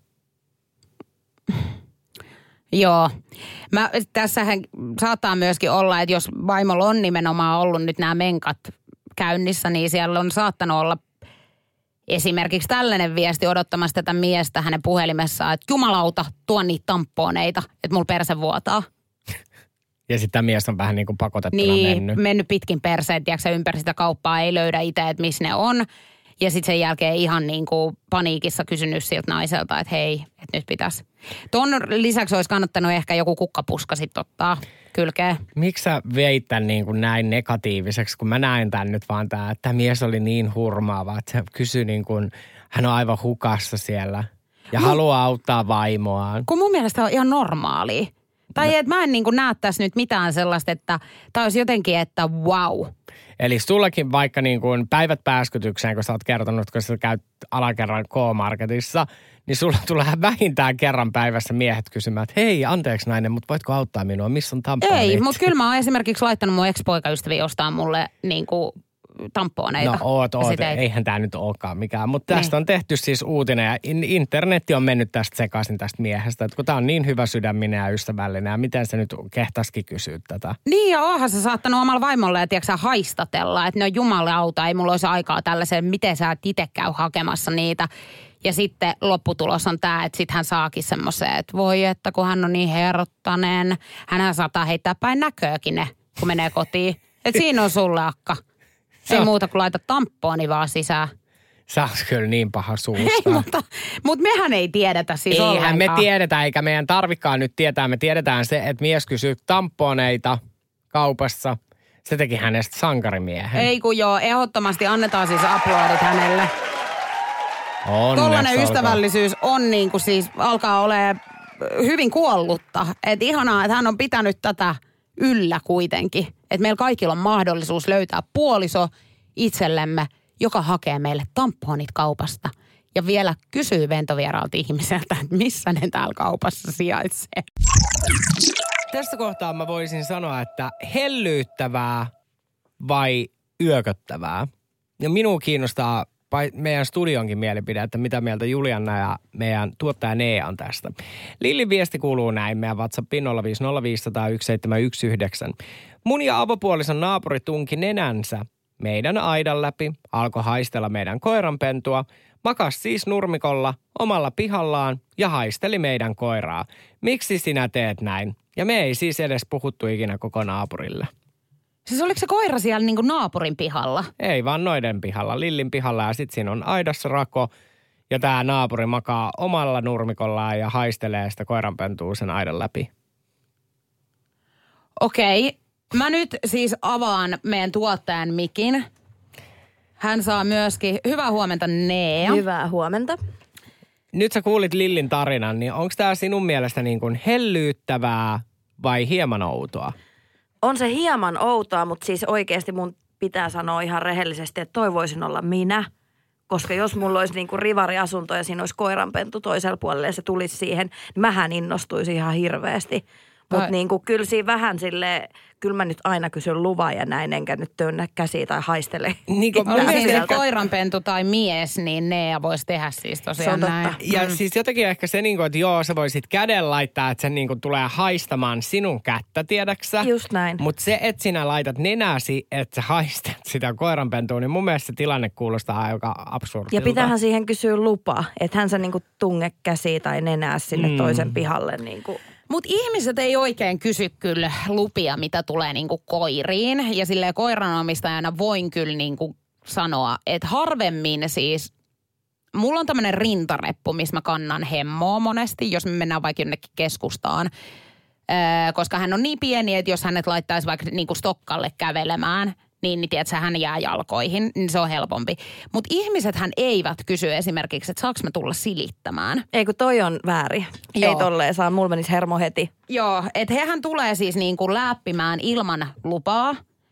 Joo. Mä, tässähän saattaa myöskin olla, että jos vaimolla on nimenomaan ollut nyt nämä menkat käynnissä, niin siellä on saattanut olla esimerkiksi tällainen viesti odottamassa tätä miestä hänen puhelimessaan, että jumalauta, tuo niitä tamponeita, että mulla perse vuotaa. Ja sitten tämä mies on vähän niin kuin pakotettuna niin, mennyt. mennyt pitkin perseen, tiedätkö, ympäri sitä kauppaa, ei löydä itse, että missä ne on. Ja sitten sen jälkeen ihan niin kuin paniikissa kysynyt siltä naiselta, että hei, että nyt pitäisi. Tuon lisäksi olisi kannattanut ehkä joku kukkapuska sitten ottaa kylkeen. Miksi sä veit tämän niin kuin näin negatiiviseksi, kun mä näen tämän nyt vaan tämä, että tämä mies oli niin hurmaava, että se kysyi niin kuin, hän on aivan hukassa siellä ja no, haluaa auttaa vaimoaan. Kun mun mielestä on ihan normaalia. Tai no. että mä en niin kuin näe tässä nyt mitään sellaista, että tämä olisi jotenkin, että wow. Eli sullakin vaikka niin kuin päivät pääskytykseen, kun sä oot kertonut, kun sä käyt alakerran K-Marketissa, niin sulla tulee vähintään kerran päivässä miehet kysymään, että hei, anteeksi nainen, mutta voitko auttaa minua, missä on tamponit? Ei, mutta kyllä mä oon esimerkiksi laittanut mun ex-poikaystäviä ostaa mulle niin kuin tamponeita. No oot, oot, ei... eihän tämä nyt olekaan mikään. Mutta tästä niin. on tehty siis uutinen ja internetti on mennyt tästä sekaisin tästä miehestä. Että kun tämä on niin hyvä sydäminen ja ystävällinen ja miten se nyt kehtasikin kysyä tätä. Niin ja onhan se saattanut omalla vaimolle ja tiedätkö haistatella, että no jumalauta, ei mulla olisi aikaa tällaiseen, miten sä et itse käy hakemassa niitä. Ja sitten lopputulos on tämä, että sitten hän saakin semmoiseen, että voi että kun hän on niin herrottainen, hänhän saattaa heittää päin näköäkin ne, kun menee kotiin. Että siinä on sulle akka. Ei on... muuta kuin laita tamppooni vaan sisään. Sä oot kyllä niin paha suusta. Ei, mutta, mutta mehän ei tiedetä siis Eihän ollenkaan. me tiedetä, eikä meidän tarvikaan nyt tietää. Me tiedetään se, että mies kysyy tamponeita kaupassa. Se teki hänestä sankarimiehen. Ei kun joo, ehdottomasti annetaan siis aplodit hänelle. Tollainen ystävällisyys on niin kuin siis, alkaa olemaan hyvin kuollutta. Että ihanaa, että hän on pitänyt tätä yllä kuitenkin. Että meillä kaikilla on mahdollisuus löytää puoliso itsellemme, joka hakee meille tamponit kaupasta. Ja vielä kysyy ventovieraalta ihmiseltä, että missä ne täällä kaupassa sijaitsee. Tässä kohtaa mä voisin sanoa, että hellyyttävää vai yököttävää. Ja minua kiinnostaa meidän studionkin mielipide, että mitä mieltä Julianna ja meidän tuottaja Nea on tästä. Lillin viesti kuuluu näin meidän WhatsAppiin nolla viisi nolla viisi nolla yksi seitsemän yksi yhdeksän. Mun ja avopuolison naapuri tunki nenänsä meidän aidan läpi, alkoi haistella meidän koiranpentua, makas siis nurmikolla omalla pihallaan ja haisteli meidän koiraa. Miksi sinä teet näin? Ja me ei siis edes puhuttu ikinä koko naapurille. Siis oliko se koira siellä niin kuin naapurin pihalla? Ei, vaan noiden pihalla, Lillin pihalla ja sitten siinä on aidassa rako. Ja tämä naapuri makaa omalla nurmikollaan ja haistelee sitä koiranpentua sen aidan läpi. Okei, mä nyt siis avaan meidän tuottajan mikin. Hän saa myöskin, hyvää huomenta Nea. Hyvää huomenta. Nyt sä kuulit Lillin tarinan, niin onko tämä sinun mielestä niin kuin hellyyttävää vai hieman outoa? On se hieman outoa, mutta siis oikeasti mun pitää sanoa ihan rehellisesti, että toivoisin olla minä. Koska jos mulla olisi niinku rivariasunto ja siinä olisi koiranpentu toisella puolella ja se tulisi siihen, niin mähän innostuisin ihan hirveästi. Mutta niinku, kyllä siinä vähän silleen, kyllä mä nyt aina kysyn luvan ja näin, enkä nyt työnnä käsiä tai haistele. Niin kuin oli se koiranpentu tai mies, niin Nea voisi tehdä siis tosiaan näin. Ja mm. siis jotenkin ehkä se, niin kuin, että joo, sä voisit käden laittaa, että se niin kuin tulee haistamaan sinun kättä, tiedäksä? Just näin. Mutta se, että sinä laitat nenäsi, että sä haistat sitä koiranpentua, niin mun mielestä se tilanne kuulostaa aika absurdilta. Ja pitäähän siihen kysyä lupa, että hän sä niin kuin tunge käsiä tai nenää sinne mm. toisen pihalle niin kuin. Mutta ihmiset ei oikein kysy kyllä lupia, mitä tulee niinku koiriin. Ja silleen koiranomistajana voin kyllä niinku sanoa, että harvemmin siis, mulla on tämmöinen rintareppu, missä mä kannan hemmoa monesti, jos me mennään vaikka jonnekin keskustaan. Öö, koska hän on niin pieni, että jos hänet laittaisi vaikka niinku Stokkalle kävelemään, niin, niin tiedätkö, hän jää jalkoihin, niin se on helpompi. Mutta ihmisethän eivät kysy esimerkiksi, että saanko mä tulla silittämään. Ei kun toi on väärin. Joo. Ei tolleen saa, mulla menisi hermo heti. Joo, että hehän tulee siis niin kuin läppimään ilman lupaa.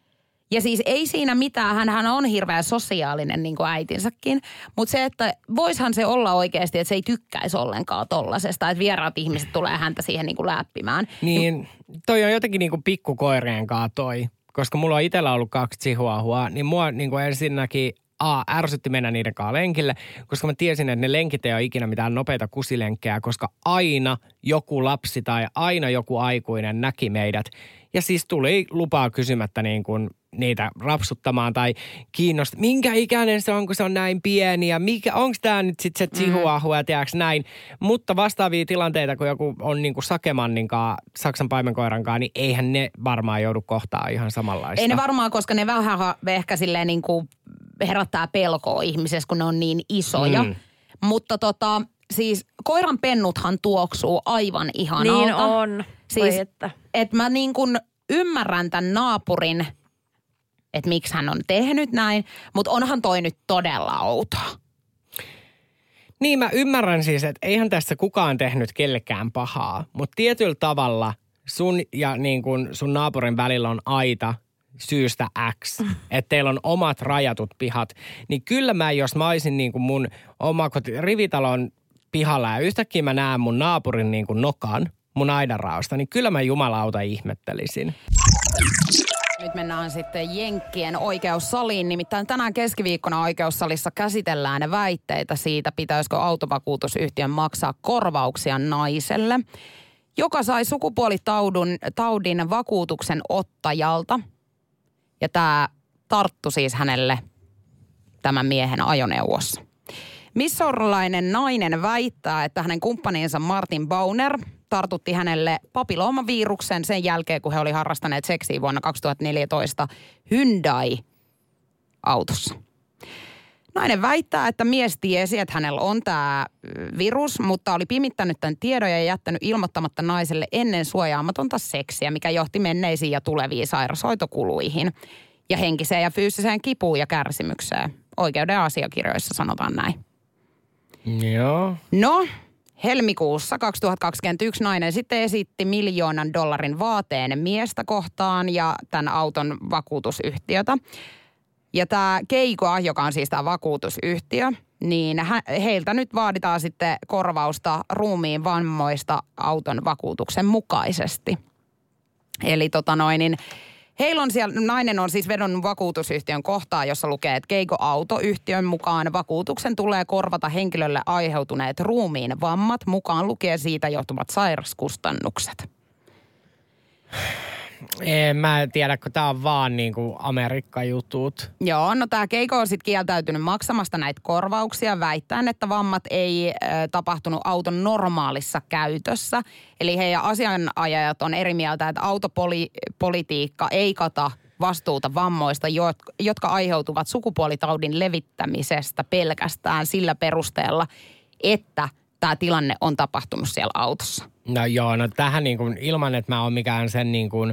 Ja siis ei siinä mitään, hänhän on hirveän sosiaalinen niin kuin äitinsäkin, mutta se, että voishan se olla oikeasti, että se ei tykkäisi ollenkaan tollasesta, että vieraat ihmiset tulee häntä siihen niin kuin läppimään. Niin, toi on jotenkin niin kuin pikkukoirien kaa toi, koska mulla on itsellä ollut kaksi chihuahua, niin mua niin kuin ensinnäkin A, ärsytti mennä niiden kanssa lenkille, koska mä tiesin, että ne lenkit ei ole ikinä mitään nopeita kusilenkkejä, koska aina joku lapsi tai aina joku aikuinen näki meidät. Ja siis tuli lupaa kysymättä niin kuin niitä rapsuttamaan tai kiinnosti, minkä ikäinen se on, kun se on näin pieni ja mikä, onko tämä nyt sitten se chihuahua ja tiedätkö näin. Mutta vastaavia tilanteita, kun joku on niin kuin sakemanninkaan, Saksan paimenkoirankaan, niin eihän ne varmaan joudu kohtaa ihan samanlaista. Ei ne varmaan, koska ne vähän ehkä silleen niin kuin herättää pelkoa ihmisessä, kun ne on niin isoja. Mm. Mutta tota, siis koiran pennuthan tuoksuu aivan ihanalta. Niin on. Siis, että et mä niin kuin ymmärrän tämän naapurin, että miksi hän on tehnyt näin, mutta onhan toi nyt todella outoa. Niin mä ymmärrän siis, että eihän tässä kukaan tehnyt kellekään pahaa, mutta tietyllä tavalla sun ja niin kun sun naapurin välillä on aita syystä X, että teillä on omat rajatut pihat, niin kyllä mä, jos mä olisin niin kuin mun omakoti rivitalon pihalla ja yhtäkkiä mä näen mun naapurin niin kuin nokan mun aidanraosta, niin kyllä mä jumalauta ihmettelisin. Nyt mennään sitten Jenkkien oikeussaliin. Nimittäin tänään keskiviikkona oikeussalissa käsitellään väitteitä siitä, pitäisikö autovakuutusyhtiön maksaa korvauksia naiselle, joka sai sukupuolitaudin taudin vakuutuksen ottajalta. Ja tämä tarttu siis hänelle tämän miehen ajoneuvossa. Missourilainen nainen väittää, että hänen kumppaninsa Martin Bauner tartutti hänelle papilloomaviruksen sen jälkeen, kun he oli harrastaneet seksiä vuonna kaksituhattaneljätoista Hyundai-autossa. Nainen väittää, että mies tiesi, että hänellä on tämä virus, mutta oli pimittänyt tämän tiedon ja jättänyt ilmoittamatta naiselle ennen suojaamatonta seksiä, mikä johti menneisiin ja tuleviin sairaushoitokuluihin ja henkiseen ja fyysiseen kipuun ja kärsimykseen. Oikeuden asiakirjoissa sanotaan näin. Joo. No, helmikuussa kaksituhattakaksikymmentäyksi nainen sitten esitti miljoonan dollarin vaateen miestä kohtaan ja tämän auton vakuutusyhtiötä. Ja tämä Keikoa, joka on siis tämä vakuutusyhtiö, niin heiltä nyt vaaditaan sitten korvausta ruumiin vammoista auton vakuutuksen mukaisesti. Eli tota noin, niin heillä on siellä, nainen on siis vedonnut vakuutusyhtiön kohtaa, jossa lukee, että Keiko-autoyhtiön mukaan vakuutuksen tulee korvata henkilölle aiheutuneet ruumiin vammat, mukaan lukee siitä johtuvat sairaskustannukset. En mä tiedä, kun tää on vaan niinku Amerikka-jutut. Joo, no tää Keiko on sitten kieltäytynyt maksamasta näitä korvauksia väittäen, että vammat ei äh, tapahtunut auton normaalissa käytössä. Eli heidän asianajajat on eri mieltä, että autopolitiikka ei kata vastuuta vammoista, jotka aiheutuvat sukupuolitaudin levittämisestä pelkästään sillä perusteella, että tämä tilanne on tapahtunut siellä autossa. No joo, no tähän niin kuin, ilman, että mä oon mikään sen niin kuin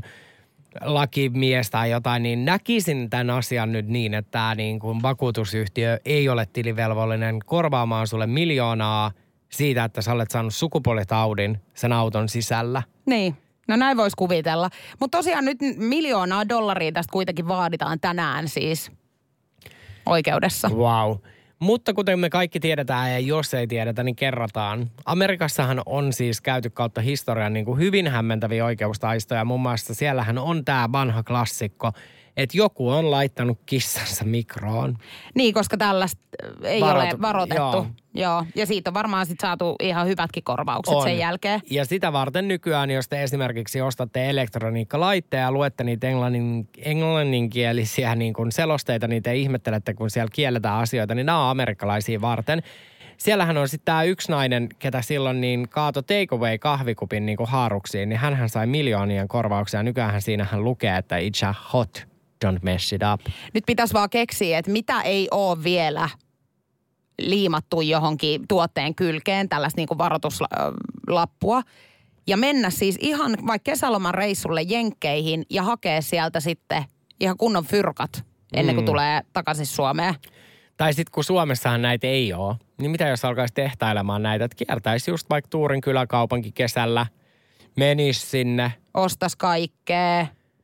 lakimies tai jotain, niin näkisin tämän asian nyt niin, että tämä niin kuin vakuutusyhtiö ei ole tilivelvollinen korvaamaan sulle miljoonaa siitä, että sä olet saanut sukupuolitaudin sen auton sisällä. Niin, no näin voisi kuvitella. Mutta tosiaan nyt miljoonaa dollaria tästä kuitenkin vaaditaan tänään siis oikeudessa. Wow. Mutta kuten me kaikki tiedetään ja jos ei tiedetä, niin kerrataan. Amerikassahan on siis käyty kautta historian niin kuin hyvin hämmentäviä oikeustaistoja. Muun muassa siellähän on tämä vanha klassikko, että joku on laittanut kissansa mikroon. Niin, koska tällaista ei Varot, ole varoitettu. Joo. Joo. Ja siitä on varmaan sitten saatu ihan hyvätkin korvaukset on. sen jälkeen. Ja sitä varten nykyään, jos te esimerkiksi ostatte elektroniikkalaitteja ja luette niitä englannin, englanninkielisiä niin kuin selosteita, niin te ihmettelette, kun siellä kielletään asioita, niin nämä on amerikkalaisia varten. Siellähän on sitten tämä yksi nainen, ketä silloin niin kaato takeaway kahvikupin niin kuin haaruksiin, niin hänhän sai miljoonien korvauksia. Nykyään siinähän lukee, että it's a hot, don't mess it up. Nyt pitäisi vaan keksiä, että mitä ei ole vielä liimattu johonkin tuotteen kylkeen, tällaista niin kuin varoituslappua. Ja mennä siis ihan vaikka kesäloman reissulle Jenkkeihin ja hakea sieltä sitten ihan kunnon fyrkat ennen kuin mm. tulee takaisin Suomeen. Tai sitten kun Suomessahan näitä ei ole, niin mitä jos alkaisi tehtailemaan näitä, että kiertäisi just vaikka Tuurin kyläkaupankin kesällä, menisi sinne. Ostas kaikkea.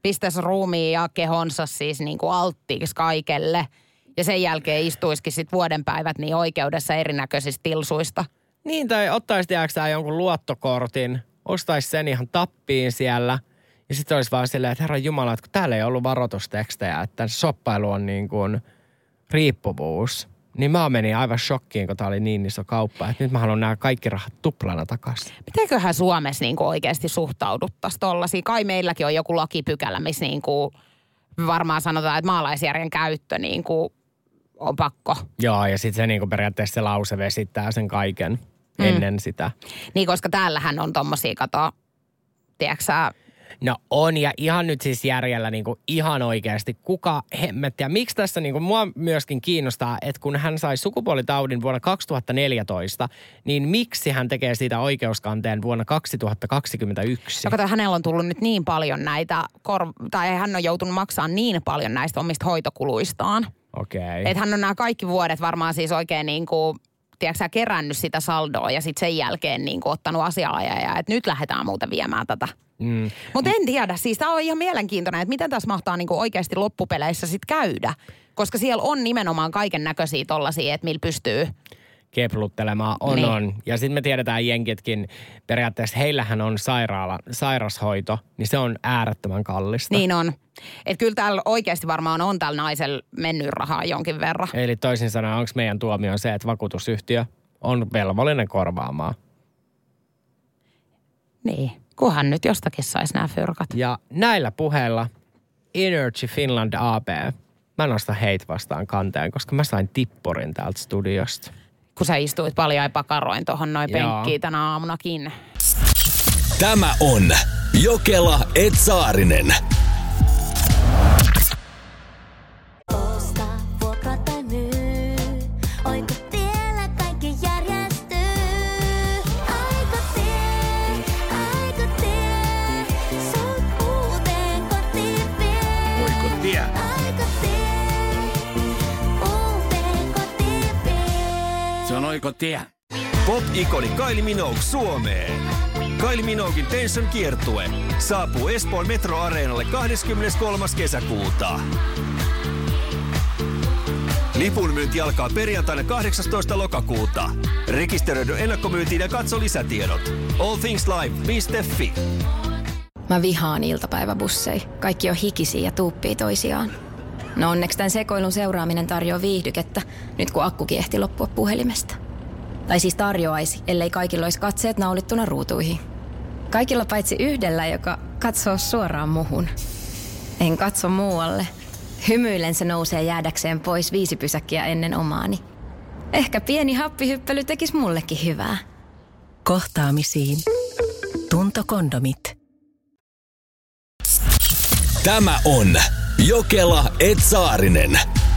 pistäisi ruumiin ja kehonsa siis niin kuin alttiiksi kaikelle. Ja sen jälkeen istuisikin sitten vuoden päivät niin oikeudessa erinäköisistä tilsuista. Niin, tai ottaisi tiedäksä jonkun luottokortin, ostaisi sen ihan tappiin siellä. Ja sitten olisi vaan silleen, että herran jumala, että kun täällä ei ollut varoitustekstejä, että shoppailu on niin kuin riippuvuus. Niin mä menin aivan shokkiin, kun tää oli niin iso kauppa, että nyt mä haluan nämä kaikki rahat tuplana takaisin. Mitenköhän Suomessa niin kuin oikeasti suhtauduttaisiin tollaisiin? Kai meilläkin on joku lakipykälä, missä niin kuin varmaan sanotaan, että maalaisjärjen käyttö niin kuin on pakko. Joo, ja sitten se niin kuin periaatteessa se lause vesittää sen kaiken mm. ennen sitä. Niin, koska täällähän on tommosia, kato, tiedätkö sä, No on, ja ihan nyt siis järjellä niin kuin ihan oikeasti, kuka hemmettiä. Miksi tässä niin kuin mua myöskin kiinnostaa, että kun hän sai sukupuolitaudin vuonna kaksituhattaneljätoista, niin miksi hän tekee siitä oikeuskanteen vuonna kaksituhattakaksikymmentäyksi? No kato, hänellä on tullut nyt niin paljon näitä, kor- tai hän on joutunut maksamaan niin paljon näistä omista hoitokuluistaan. Okei. Okay. Että hän on nämä kaikki vuodet varmaan siis oikein niin kuin, tiedätkö sä, kerännyt sitä saldoa ja sitten sen jälkeen niin kuin ottanut asialajeja, että nyt lähdetään muuten viemään tätä. Mm. Mutta en tiedä, siis tämä on ihan mielenkiintoinen, että miten tässä mahtaa niinku oikeasti loppupeleissä sitten käydä. Koska siellä on nimenomaan kaiken näköisiä tollaisia, että millä pystyy kepluttelemaan. On, niin. on. Ja sitten me tiedetään jenkitkin, periaatteessa heillähän on sairaala, sairashoito, niin se on äärettömän kallista. Niin on. Että kyllä täällä oikeasti varmaan on tällä naisella mennyt rahaa jonkin verran. Eli toisin sanoen, onko meidän tuomio se, että vakuutusyhtiö on velvollinen korvaamaan? Niin. Kunhan nyt jostakin saisi nämä fyrkat. Ja näillä puheilla Energy Finland A B, mä nostan heitä vastaan kanteen, koska mä sain tipporin täältä studiosta. Kun sä istuit paljon ja pakaroin tuohon noin penkkiin tänä aamunakin. Tämä on Jokela et Saarinen. Osta, vuokraa tai myy. Oikotiellä kaikki järjestyy. Aikotie, aikotie. Sut uuteen kotiin vie. Oikotie. Aikotie, uuteen kotiin vie. Se on Oikotie. Pop-ikoni Kylie Minogue Suomeen. Kylie Minoguein Tension kiertue saapuu Espoon Metro-areenalle kahdeskymmeneskolmas kesäkuuta. Lipun myynti alkaa perjantaina kahdeksastoista lokakuuta. Rekisteröidy ennakkomyyntiin ja katso lisätiedot. all things live piste fi. Mä vihaan iltapäiväbussei. Kaikki on hikisiä ja tuuppii toisiaan. No onneksi tämän sekoilun seuraaminen tarjoaa viihdykettä, nyt kun akkukin ehti loppua puhelimesta. Tai siis tarjoaisi, ellei kaikilla olisi katseet naulittuna ruutuihin. Kaikilla paitsi yhdellä, joka katsoo suoraan muhun. En katso muualle. Hymyilen se nousee jäädäkseen pois viisi pysäkkiä ennen omaani. Ehkä pieni happihyppely tekisi mullekin hyvää. Kohtaamisiin. Tuntokondomit. Tämä on Jokela et Saarinen.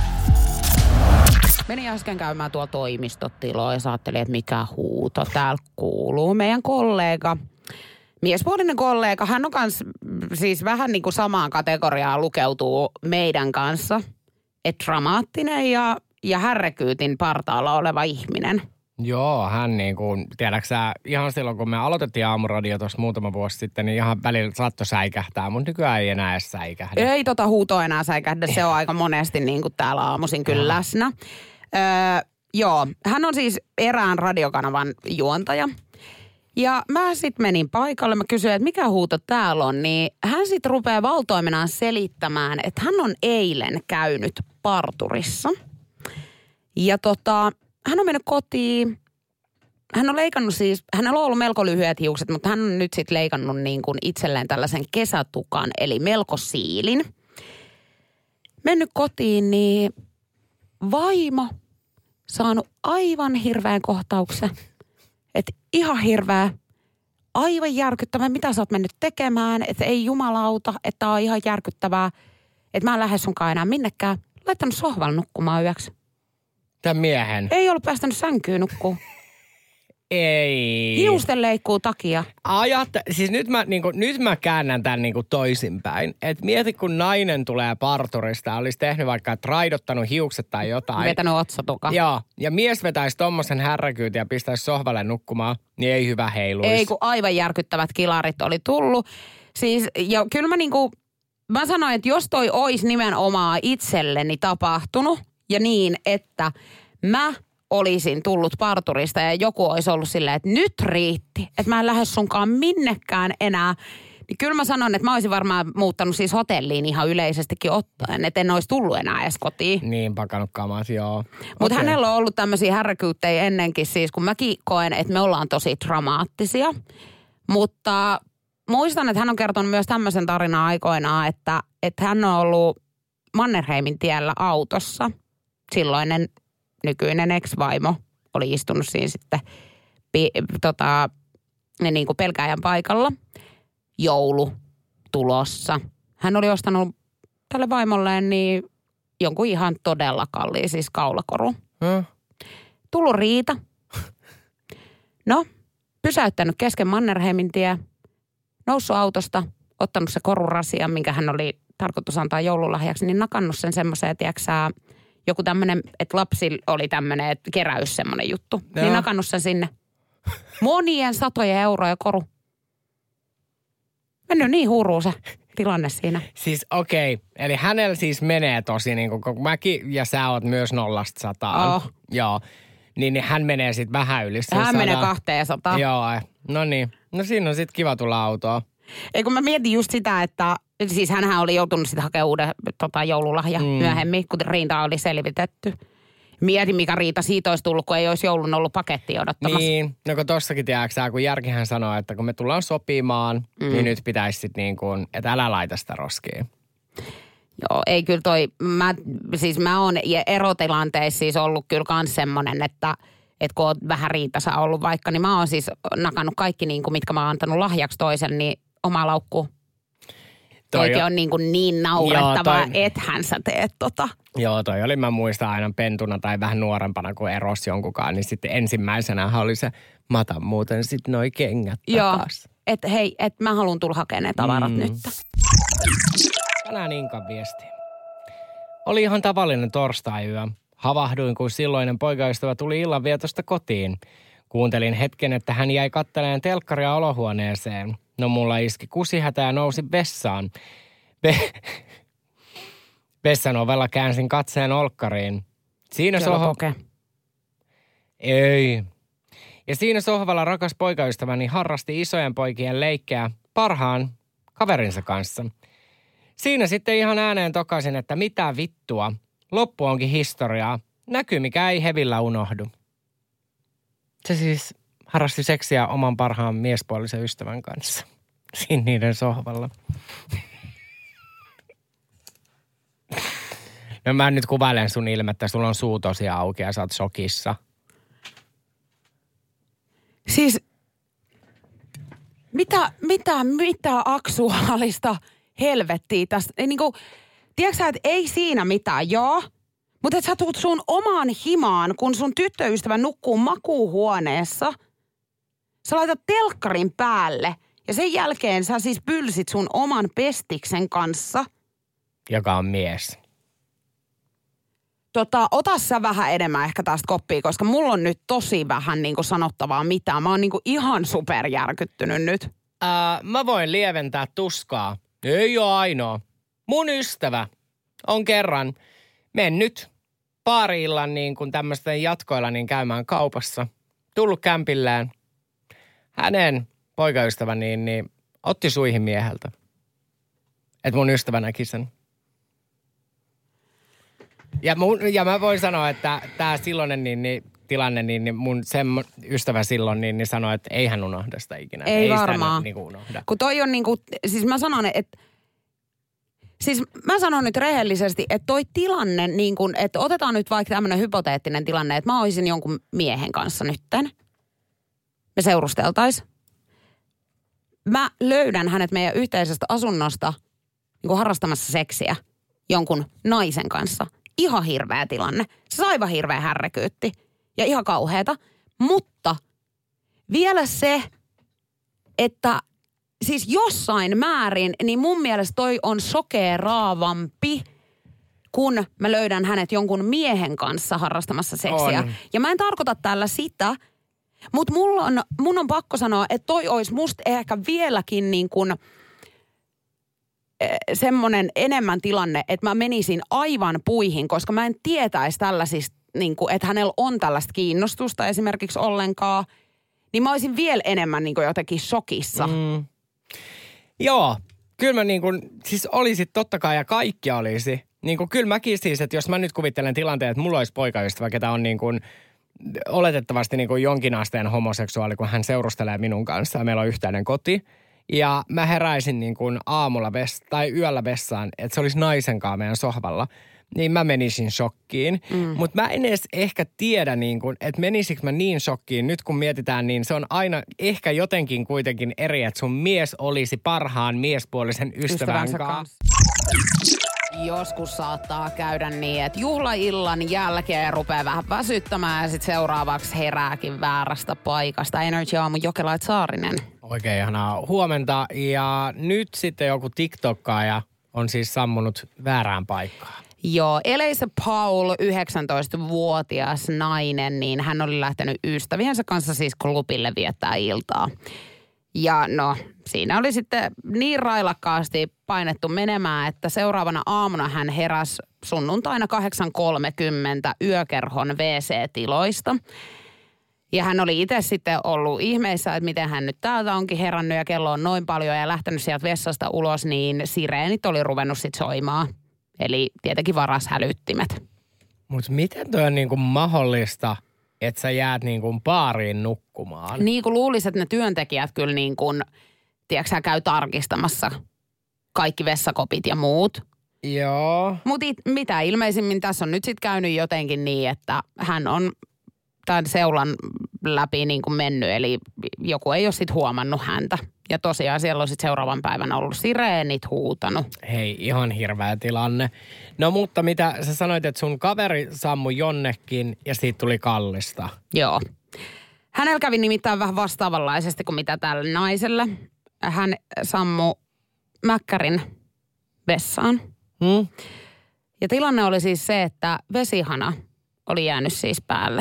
Menin äsken käymään tuolla toimistotiloa ja ajattelin, että mikä huuto täällä kuuluu. Meidän kollega, miespuolinen kollega, hän on kans siis vähän niin kuin samaan kategoriaan lukeutuu meidän kanssa. Että dramaattinen ja, ja härrekyytin partaalla oleva ihminen. Joo, hän niin kuin, tiedätkö sä, ihan silloin kun me aloitettiin Aamuradio tuossa muutama vuosi sitten, niin ihan välillä saattoi säikähtää, mutta nykyään ei enää edes säikähdä. Ei tota huutoa enää säikähdä, se on aika monesti niin kuin täällä aamuisin kyllä läsnä. Öö, joo, hän on siis erään radiokanavan juontaja. Ja mä sitten menin paikalle, mä kysyin, että mikä huuto täällä on, niin hän sitten rupeaa valtoimenaan selittämään, että hän on eilen käynyt parturissa. Ja tota, hän on mennyt kotiin. Hän on leikannut siis, hänellä on ollut melko lyhyet hiukset, mutta hän on nyt sitten leikannut niin kuin itselleen tällaisen kesätukan, eli melko siilin. Mennyt kotiin, niin vaimo saanut aivan hirveän kohtauksen. Että ihan hirveä, aivan järkyttävää, mitä sä oot mennyt tekemään, että ei jumalauta, että on ihan järkyttävää, että mä en lähde sunkaan enää minnekään. Laittanut sohvalle nukkumaan yöksi. Tämän miehen? Ei ollut päästänyt sänkyyn nukkuun. Ei. Hiusten leikkuu takia. Ajatte, siis nyt mä, niin kuin, nyt mä käännän tämän niin kuin toisinpäin. Et mieti, kun nainen tulee parturista, olisi tehnyt vaikka, että raidottanut hiukset tai jotain. Vetänyt otsatuka. Joo, ja mies vetäisi tommosen härräkyytin ja pistäisi sohvalle nukkumaan, niin ei hyvä heiluisi. Ei, kun aivan järkyttävät kilarit oli tullut. Siis, ja kyllä mä niinku, mä sanoin, että jos toi olisi nimenomaan itselleni tapahtunut ja niin, että mä olisin tullut parturista ja joku olisi ollut silleen, että nyt riitti, että mä en lähde sunkaan minnekään enää, niin kyllä mä sanon, että mä olisin varmaan muuttanut siis hotelliin ihan yleisestikin ottaen, että en olisi tullut enää edes kotiin. Niin, pakannut kamat, joo. Mutta Okei. hänellä on ollut tämmöisiä härräkyyttejä ennenkin siis, kun mäkin koen, että me ollaan tosi dramaattisia. Mutta muistan, että hän on kertonut myös tämmöisen tarinan aikoinaan, että, että hän on ollut Mannerheimin tiellä autossa. Silloinen nykyinen ex-vaimo oli istunut siinä sitten pi, tota, niin kuin pelkääjän paikalla. Joulu tulossa. Hän oli ostanut tälle vaimolleen niin jonkun ihan todella kalliin, siis kaulakoru. Hmm? Tullut riita. No, pysäyttänyt kesken Mannerheimin tie, noussut autosta, ottanut se korurasian, minkä hän oli tarkoitus antaa joululahjaksi, niin nakannut sen semmoiseen, tiedäksä, joku tämmöinen, että lapsilla oli tämmöinen, että keräys semmoinen juttu. Joo. Niin nakannut sen sinne. Monien satojen euroja koru. Mennyt niin huuruun se tilanne siinä. Siis okei, okay. Eli hänellä siis menee tosi niin kuin mäkin ja sä oot myös nollasta sataan. Oh. Joo. Niin, niin hän menee sitten vähän yli sen Hän sadan. menee kahteensataan. Joo, no niin. No siinä on sitten kiva tulla autoa. Ei kun mä mietin just sitä, että siis hänhän oli joutunut sitten hakemaan uuden tota, joululahja mm. myöhemmin, kun riita oli selvitetty. Mietin, mikä riita siitä olisi tullut, kun ei olisi joulun ollut pakettia odottamassa. Niin, no kun tossakin tiedäksä, kun Järkihän sanoo, että kun me tullaan sopimaan, mm. niin nyt pitäisi sitten niin kuin, että älä laita sitä roskiin. Joo, ei kyllä toi, mä, siis mä oon erotilanteissa siis ollut kyllä kans semmonen, että et kun on vähän riitassa ollut vaikka, niin mä oon siis nakannut kaikki niin kuin, mitkä mä oon antanut lahjaksi toisen, niin oma laukku. Toikin on niin, kuin niin naurettavaa, toi... ethän sä teet tota. Joo, toi oli, mä muistan aina pentuna tai vähän nuorempana, kun eros jonkunkaan, niin sitten ensimmäisenä oli se, mä otan muuten sitten noi kengät takas. Joo, että hei, että mä haluan tulla hakemaan ne tavarat mm. nyt. Tänään Inkan viesti. Oli ihan tavallinen torstai-yö. Havahduin, kun silloinen poikaystävä tuli illanvietosta kotiin. Kuuntelin hetken, että hän jäi katteleen telkkaria olohuoneeseen. No mulla iski kusihätä ja nousin vessaan. Be- Vessan ovella käänsin katseen olkkariin. Siinä soho... Ei. Ja siinä sohvalla rakas poikaystäväni harrasti isojen poikien leikkejä parhaan kaverinsa kanssa. Siinä sitten ihan ääneen tokasin, että mitä vittua. Loppu onkin historiaa. Näkyy, mikä ei hevillä unohdu. Se siis harrasti seksiä oman parhaan miespuolisen ystävän kanssa. Siinä niiden sohvalla. No mä nyt kuvailen sun ilmettä. Sulla on suu tosi auki ja sä oot shokissa. Siis, mitä, mitä, mitä aksuaalista helvettiä tästä? Ei niinku, tiedätkö sä, että ei siinä mitään, joo. Mutta että sä tuut sun omaan himaan, kun sun tyttöystävä nukkuu makuuhuoneessa. Sä laitat telkkarin päälle ja sen jälkeen sä siis pylsit sun oman pestiksen kanssa. Joka on mies. Tota, ota sä vähän enemmän ehkä tästä koppia, koska mulla on nyt tosi vähän niinku sanottavaa mitään. Mä oon niinku ihan superjärkyttynyt nyt. Ää, mä voin lieventää tuskaa. Ei ole ainoa. Mun ystävä on kerran mennyt baari-illan niin kuin tämmöisten jatkoilla niin käymään kaupassa. Tullut kämpillään. Hänen poikaystäväni niin, niin otti suihin mieheltä. Että mun ystävä näki sen. Ja, mun, ja mä voin sanoa, että tämä silloinen niin, niin, tilanne, niin, niin mun sen ystävä silloin niin, niin sanoi, että ei hän unohda sitä ikinä. Ei, ei varmaan. Sitä niin kuin unohda. Kun toi on niin kuin, siis mä sanon, että Siis mä sanon nyt rehellisesti, että toi tilanne, niin kun, että otetaan nyt vaikka tämmöinen hypoteettinen tilanne, että mä olisin jonkun miehen kanssa nytten. Me seurusteltais. Mä löydän hänet meidän yhteisestä asunnosta niin kuin harrastamassa seksiä jonkun naisen kanssa. Ihan hirveä tilanne. Se on aivan hirveä härräkyytti ja ihan kauheata. Mutta vielä se, että siis jossain määrin, niin mun mielestä toi on sokeeraavampi, kun mä löydän hänet jonkun miehen kanssa harrastamassa seksiä. On. Ja mä en tarkoita tällä sitä, mutta mulla on, mun on pakko sanoa, että toi olisi musta ehkä vieläkin niin kuin, semmoinen enemmän tilanne, että mä menisin aivan puihin, koska mä en tietäisi tällaisista, niin kuin, että hänellä on tällaista kiinnostusta esimerkiksi ollenkaan, niin mä olisin vielä enemmän niin kuin jotenkin shokissa. Mm. Joo, kyllä mä niin kuin, siis olisit totta kai ja kaikki olisi. Niin kuin, kyllä mäkin siis, että jos mä nyt kuvittelen tilanteen, että mulla olisi poikaystävä, ketä on niin kuin oletettavasti niin kuin jonkin asteen homoseksuaali, kun hän seurustelee minun kanssa ja meillä on yhteinen koti. Ja mä heräisin niin kuin aamulla vess- tai yöllä vessaan, että se olisi naisenkaan meidän sohvalla. Niin mä menisin shokkiin. Mm. Mutta mä en edes ehkä tiedä, niin kuin, että menisikö mä niin shokkiin. Nyt kun mietitään, niin se on aina ehkä jotenkin kuitenkin eri, että sun mies olisi parhaan miespuolisen ystävän kanssa. Joskus saattaa käydä niin, että juhlaillan jälkeen rupeaa vähän väsyttämään ja sitten seuraavaksi herääkin väärästä paikasta. Energy Aamu Jokela ja Saarinen. Oikein ihanaa huomenta. Ja nyt sitten joku TikTokkaaja on siis sammunut väärään paikkaan. Joo, Elisa Paul, yhdeksäntoistavuotias nainen, niin hän oli lähtenyt ystäviensä kanssa siis klubille viettää iltaa. Ja no, siinä oli sitten niin railakkaasti painettu menemään, että seuraavana aamuna hän heräsi sunnuntaina kahdeksan kolmekymmentä yökerhon wee see-tiloista. Ja hän oli itse sitten ollut ihmeissä, että miten hän nyt täältä onkin herännyt ja kello on noin paljon ja lähtenyt sieltä vessasta ulos, niin sireenit oli ruvennut sitten soimaan. Eli tietenkin varashälyttimet. Mutta miten toi on niinku mahdollista, että sä jäät niinku baariin nukkumaan? Niin kuin luulisin, että ne työntekijät kyllä niin kuin, tiedätkö sä, käy tarkistamassa kaikki vessakopit ja muut. Joo. Mutta mitä ilmeisimmin tässä on nyt sitten käynyt jotenkin niin, että hän on tämän seulan läpi niin kuin mennyt, eli joku ei ole sitten huomannut häntä. Ja tosiaan siellä on sitten seuraavan päivän ollut sireenit huutanut. Hei, ihan hirveä tilanne. No mutta mitä sä sanoit, että sun kaveri sammui jonnekin ja siitä tuli kallista. Joo. Hänellä kävi nimittäin vähän vastaavanlaisesti kuin mitä tällä naisella. Hän sammui mäkkärin vessaan. Hmm? Ja tilanne oli siis se, että vesihana oli jäänyt siis päälle.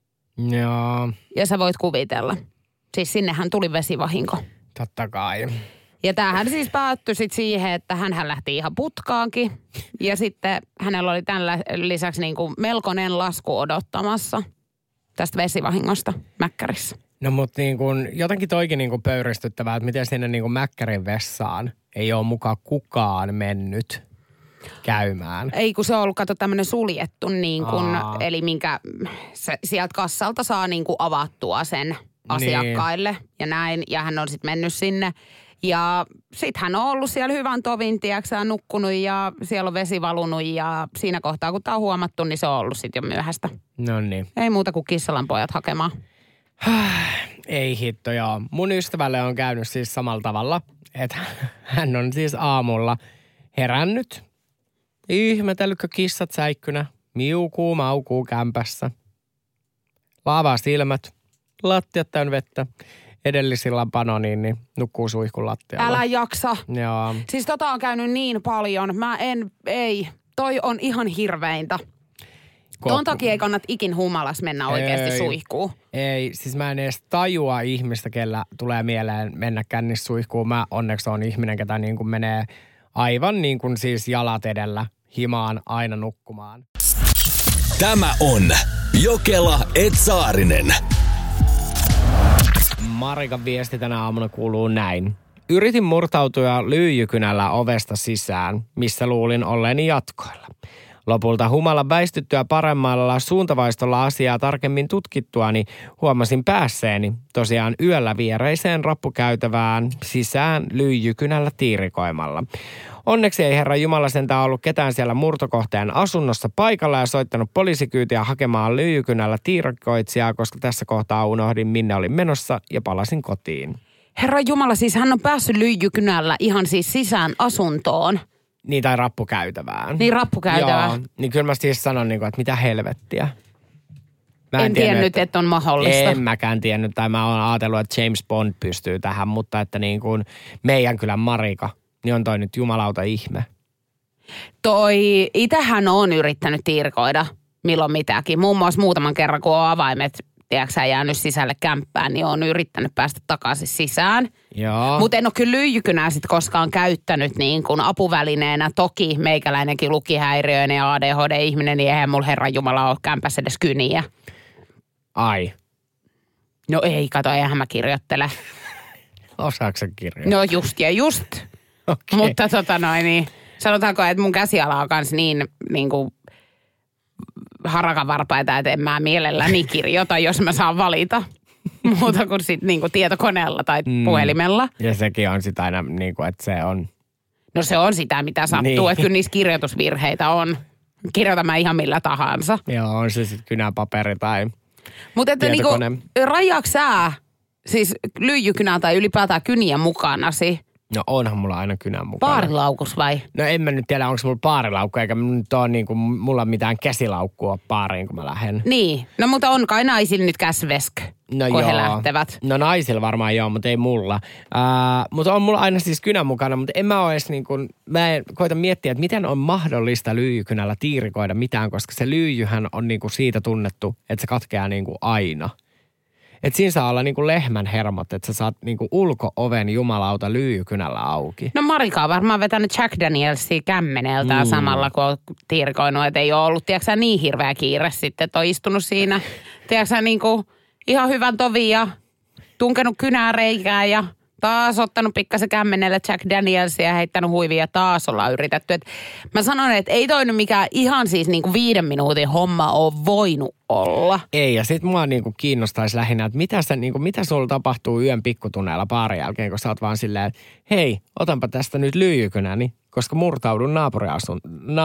Joo. Ja sä voit kuvitella. Siis sinnehän tuli vesivahinko. Totta kai. Ja tämähän siis päättyi sitten siihen, että hänhän lähti ihan putkaankin. Ja sitten hänellä oli tämän lisäksi niin kuin melkoinen lasku odottamassa tästä vesivahingosta mäkkärissä. No mutta niin kuin, jotenkin toikin niin kuin pöyristyttävää, että miten sinne niin kuin mäkkärin vessaan ei ole mukaan kukaan mennyt käymään. Ei, kun se on ollut, kato, tämmöinen suljettu, niin kuin, eli minkä se, sieltä kassalta saa niin kuin avattua sen asiakkaille niin. Ja näin. Ja hän on sitten mennyt sinne. Ja sitten hän on ollut siellä hyvän tovin, tiiäksä, nukkunut ja siellä on vesi valunut. Ja siinä kohtaa, kun tämä on huomattu, niin se on ollut sitten jo myöhäistä. No niin. Ei muuta kuin kissalan pojat hakemaan. Ei hitto, joo. Mun ystävälle on käynyt siis samalla tavalla, että hän on siis aamulla herännyt. Ihmetellytkö kissat säikkynä, miukuu, maukuu kämpässä. Laavaa silmät, lattiat täynnä vettä. Edellisillä panoniin, niin nukkuu suihkun lattialla. Älä jaksa. Joo. Siis tota on käynyt niin paljon. Mä en, ei. Toi on ihan hirveintä. Ko- Tuon takia ei kannata ikin humalas mennä oikeasti ei, suihkuun. Ei, siis mä en edes tajua ihmistä, kellä tulee mieleen mennä kännissä suihkuun. Mä onneksi on ihminen, ketä niin kuin menee aivan niin kuin siis jalat edellä himaan aina nukkumaan. Tämä on Jokela et Saarinen. Marikan viesti tänä aamuna kuuluu näin. Yritin murtautua lyijykynällä ovesta sisään, missä luulin olleeni jatkoilla. Lopulta humalan väistyttyä paremmalla suuntavaistolla asiaa tarkemmin tutkittuani huomasin päässeeni tosiaan yöllä viereiseen rappukäytävään sisään lyijykynällä tiirikoimalla. Onneksi ei Herra Jumala sentään ollut ketään siellä murtokohteen asunnossa paikalla ja soittanut poliisikyytiä hakemaan lyijykynällä tiirikoitsijaa, koska tässä kohtaa unohdin minne olin menossa ja palasin kotiin. Herra Jumala, siis hän on päässyt lyijykynällä ihan siis sisään asuntoon. Niin, tai rappukäytävään. Niin, rappukäytävään. Joo, niin kyllä mä siis sanon, että mitä helvettiä. Mä en, en tiennyt, tiennyt, että, että on mahdollista. En mäkään tiennyt, tai mä oon ajatellut, että James Bond pystyy tähän, mutta että niin kuin meidän kylän Marika, niin on toi nyt jumalauta ihme. Toi, itähän on yrittänyt tiirikoida milloin mitäkin. Muun muassa muutaman kerran, kun on avaimet tiedätkö sä, jäänyt sisälle kämppään, niin on yrittänyt päästä takaisin sisään. Joo. Mutta en ole kyllä lyijykynää sit koskaan käyttänyt niin kuin apuvälineenä. Toki meikäläinenkin lukihäiriöinen ja A D H D-ihminen, niin eihän mulla Herran Jumala ole kämpässä edes kyniä. Ai. No ei, kato, eihän mä kirjoittele. Osaatko sä kirjoittaa? No just ja just. Okay. Mutta tota noin, niin sanotaanko, että mun käsiala on kans niin, niin kuin harakanvarpaita, että en mä mielelläni kirjoita, jos mä saan valita. Muuta kuin sit niin kuin tietokoneella tai mm. puhelimella. Ja sekin on sitä aina niin kuin, että se on... No se on sitä, mitä sattuu, niin. Että kyllä niissä kirjoitusvirheitä on. Kirjoitan mä ihan millä tahansa. Joo, on se sitten kynäpaperi tai Mutta että niinku, rajaako sä siis lyijykynää tai ylipäätään kyniä mukanasi? No onhan mulla aina kynän mukana. Baarilaukus vai? No en mä nyt tiedä, onko mulla baarilaukku, eikä nyt ole niinku, mulla mitään käsilaukkua baariin, kun mä lähden. Niin, no mutta on kai naisilla nyt käsvesk, no kun joo. he lähtevät. No naisilla varmaan joo, mutta ei mulla. Uh, mutta on mulla aina siis kynä mukana, mutta en mä ole edes niin kuin, mä en koita miettiä, että miten on mahdollista lyijykynällä tiirikoida mitään, koska se lyijyhän on niin kuin siitä tunnettu, että se katkeaa niin kuin aina. Että siinä saa olla niinku lehmän hermot, että sä saat niinku ulko-oven jumalauta lyijykynällä auki. No Marika on varmaan vetänyt Jack Danielsia kämmeneltään mm. samalla, kun on tiirikoinut. Että ei ole ollut, tiedätkö niin hirveä kiire sitten, että on istunut siinä, tiedätkö niinku ihan hyvän tovin ja tunkenut kynää reikään ja taas ottanut pikkasen kämmenelle Jack Danielsia ja heittänyt huivia ja taas ollaan yritetty. Et mä sanon, että ei toi nyt mikään ihan siis niinku viiden minuutin homma ole voinut olla. Ei, ja sit mua niinku kiinnostaisi lähinnä, että mitä, sä, niinku, mitä sulla tapahtuu yön pikkutunneilla baarin jälkeen, kun sä oot vaan silleen, että hei, otanpa tästä nyt lyijykynäni, koska murtaudun naapuriasun,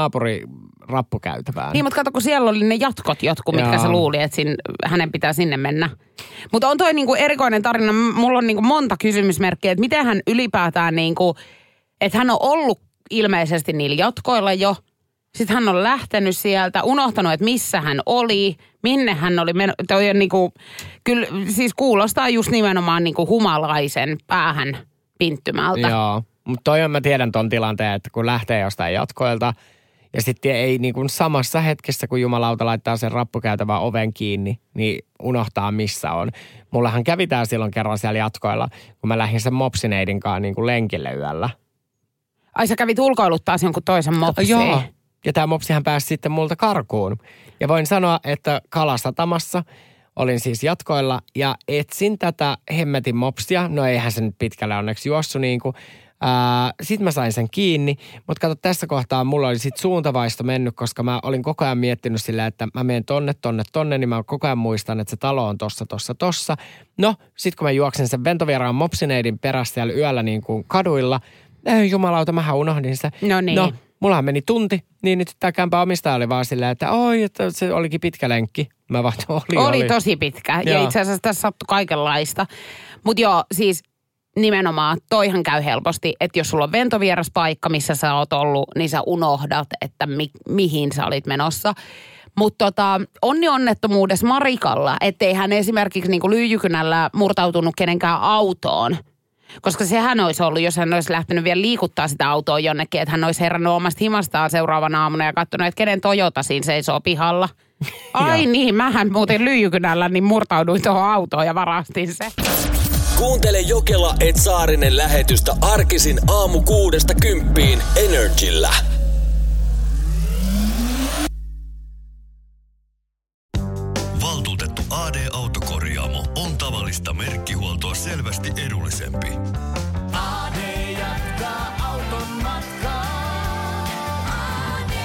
naapurirappukäytävään. Niin, mutta kato, kun siellä oli ne jatkot jotkut, mitkä sä luuli, että sin, hänen pitää sinne mennä. Mutta on toi niinku erikoinen tarina. Mulla on niinku monta kysymysmerkkiä, että miten hän ylipäätään niinku, että hän on ollut ilmeisesti niillä jatkoilla jo. Sitten hän on lähtenyt sieltä, unohtanut, että missä hän oli, minne hän oli mennyt. Toi on niinku, kyllä siis kuulostaa just nimenomaan niinku humalaisen päähän pinttymältä. Joo, mutta toi on, mä tiedän ton tilanteen, että kun lähtee jostain jatkoilta ja sitten ei niinku samassa hetkessä, kun jumalauta laittaa sen rappukäytävän oven kiinni, niin unohtaa missä on. Mullahan kävi tää silloin kerran siellä jatkoilla, kun mä lähdin sen mopsineidin kanssa niinku lenkille yöllä. Ai sä kävit ulkoiluttaa jonkun toisen mopsiin? Joo. Ja tämä mopsihan pääsi sitten multa karkuun. Ja voin sanoa, että Kalasatamassa olin siis jatkoilla ja etsin tätä hemmetin mopsia. No eihän se nyt pitkälle onneksi juossu niin kuin. Sitten mä sain sen kiinni, mutta kato tässä kohtaa mulla oli sitten suuntavaisto mennyt, koska mä olin koko ajan miettinyt sillä, että mä menen tonne, tonne, tonne, niin mä koko ajan muistan, että se talo on tossa, tossa, tossa. No, sitten kun mä juoksen sen ventovieraan mopsineidin perässä siellä yöllä niin kuin kaduilla, ei jumalauta, mähän unohdin sitä. No niin. No, mullahan meni tunti, niin nyt tämä kämpä omistaja oli vaan silleen, että oi, että se olikin pitkä lenkki. Mä vaan, oli, oli. Oli tosi pitkä joo. Ja itse asiassa tässä sattui kaikenlaista. Mutta joo, siis nimenomaan toihan käy helposti, että jos sulla on ventovieraspaikka, missä sä oot ollut, niin sä unohdat, että mi- mihin sä olit menossa. Mutta tota, onni onnettomuudessa Marikalla, ettei hän esimerkiksi niinku lyijykynällä murtautunut kenenkään autoon. Koska sehän olisi ollut, jos hän olisi lähtenyt vielä liikuttaa sitä autoa jonnekin, että hän olisi herrannut omasta himastaan seuraavana aamuna ja katsonut, että kenen Toyota siinä seisoo pihalla. Ai niin, mähän muuten lyijykynällä niin murtauduin tuohon autoon ja varastin se. Kuuntele Jokela et Saarinen lähetystä arkisin aamu kuudesta kymppiin Energillä. Valtuutettu A D-autokorjaamo on tavallista merkkihuoltoa selvästi edullisempi. A D jatkaa auton matkaa. A D.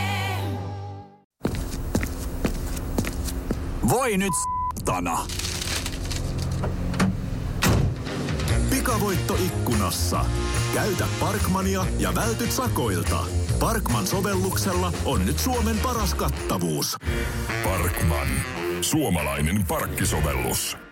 Voi nyt s**tana. Pikavoitto ikkunassa. Käytä Parkmania ja vältyt sakoilta. Parkman-sovelluksella on nyt Suomen paras kattavuus. Parkman. Suomalainen parkkisovellus.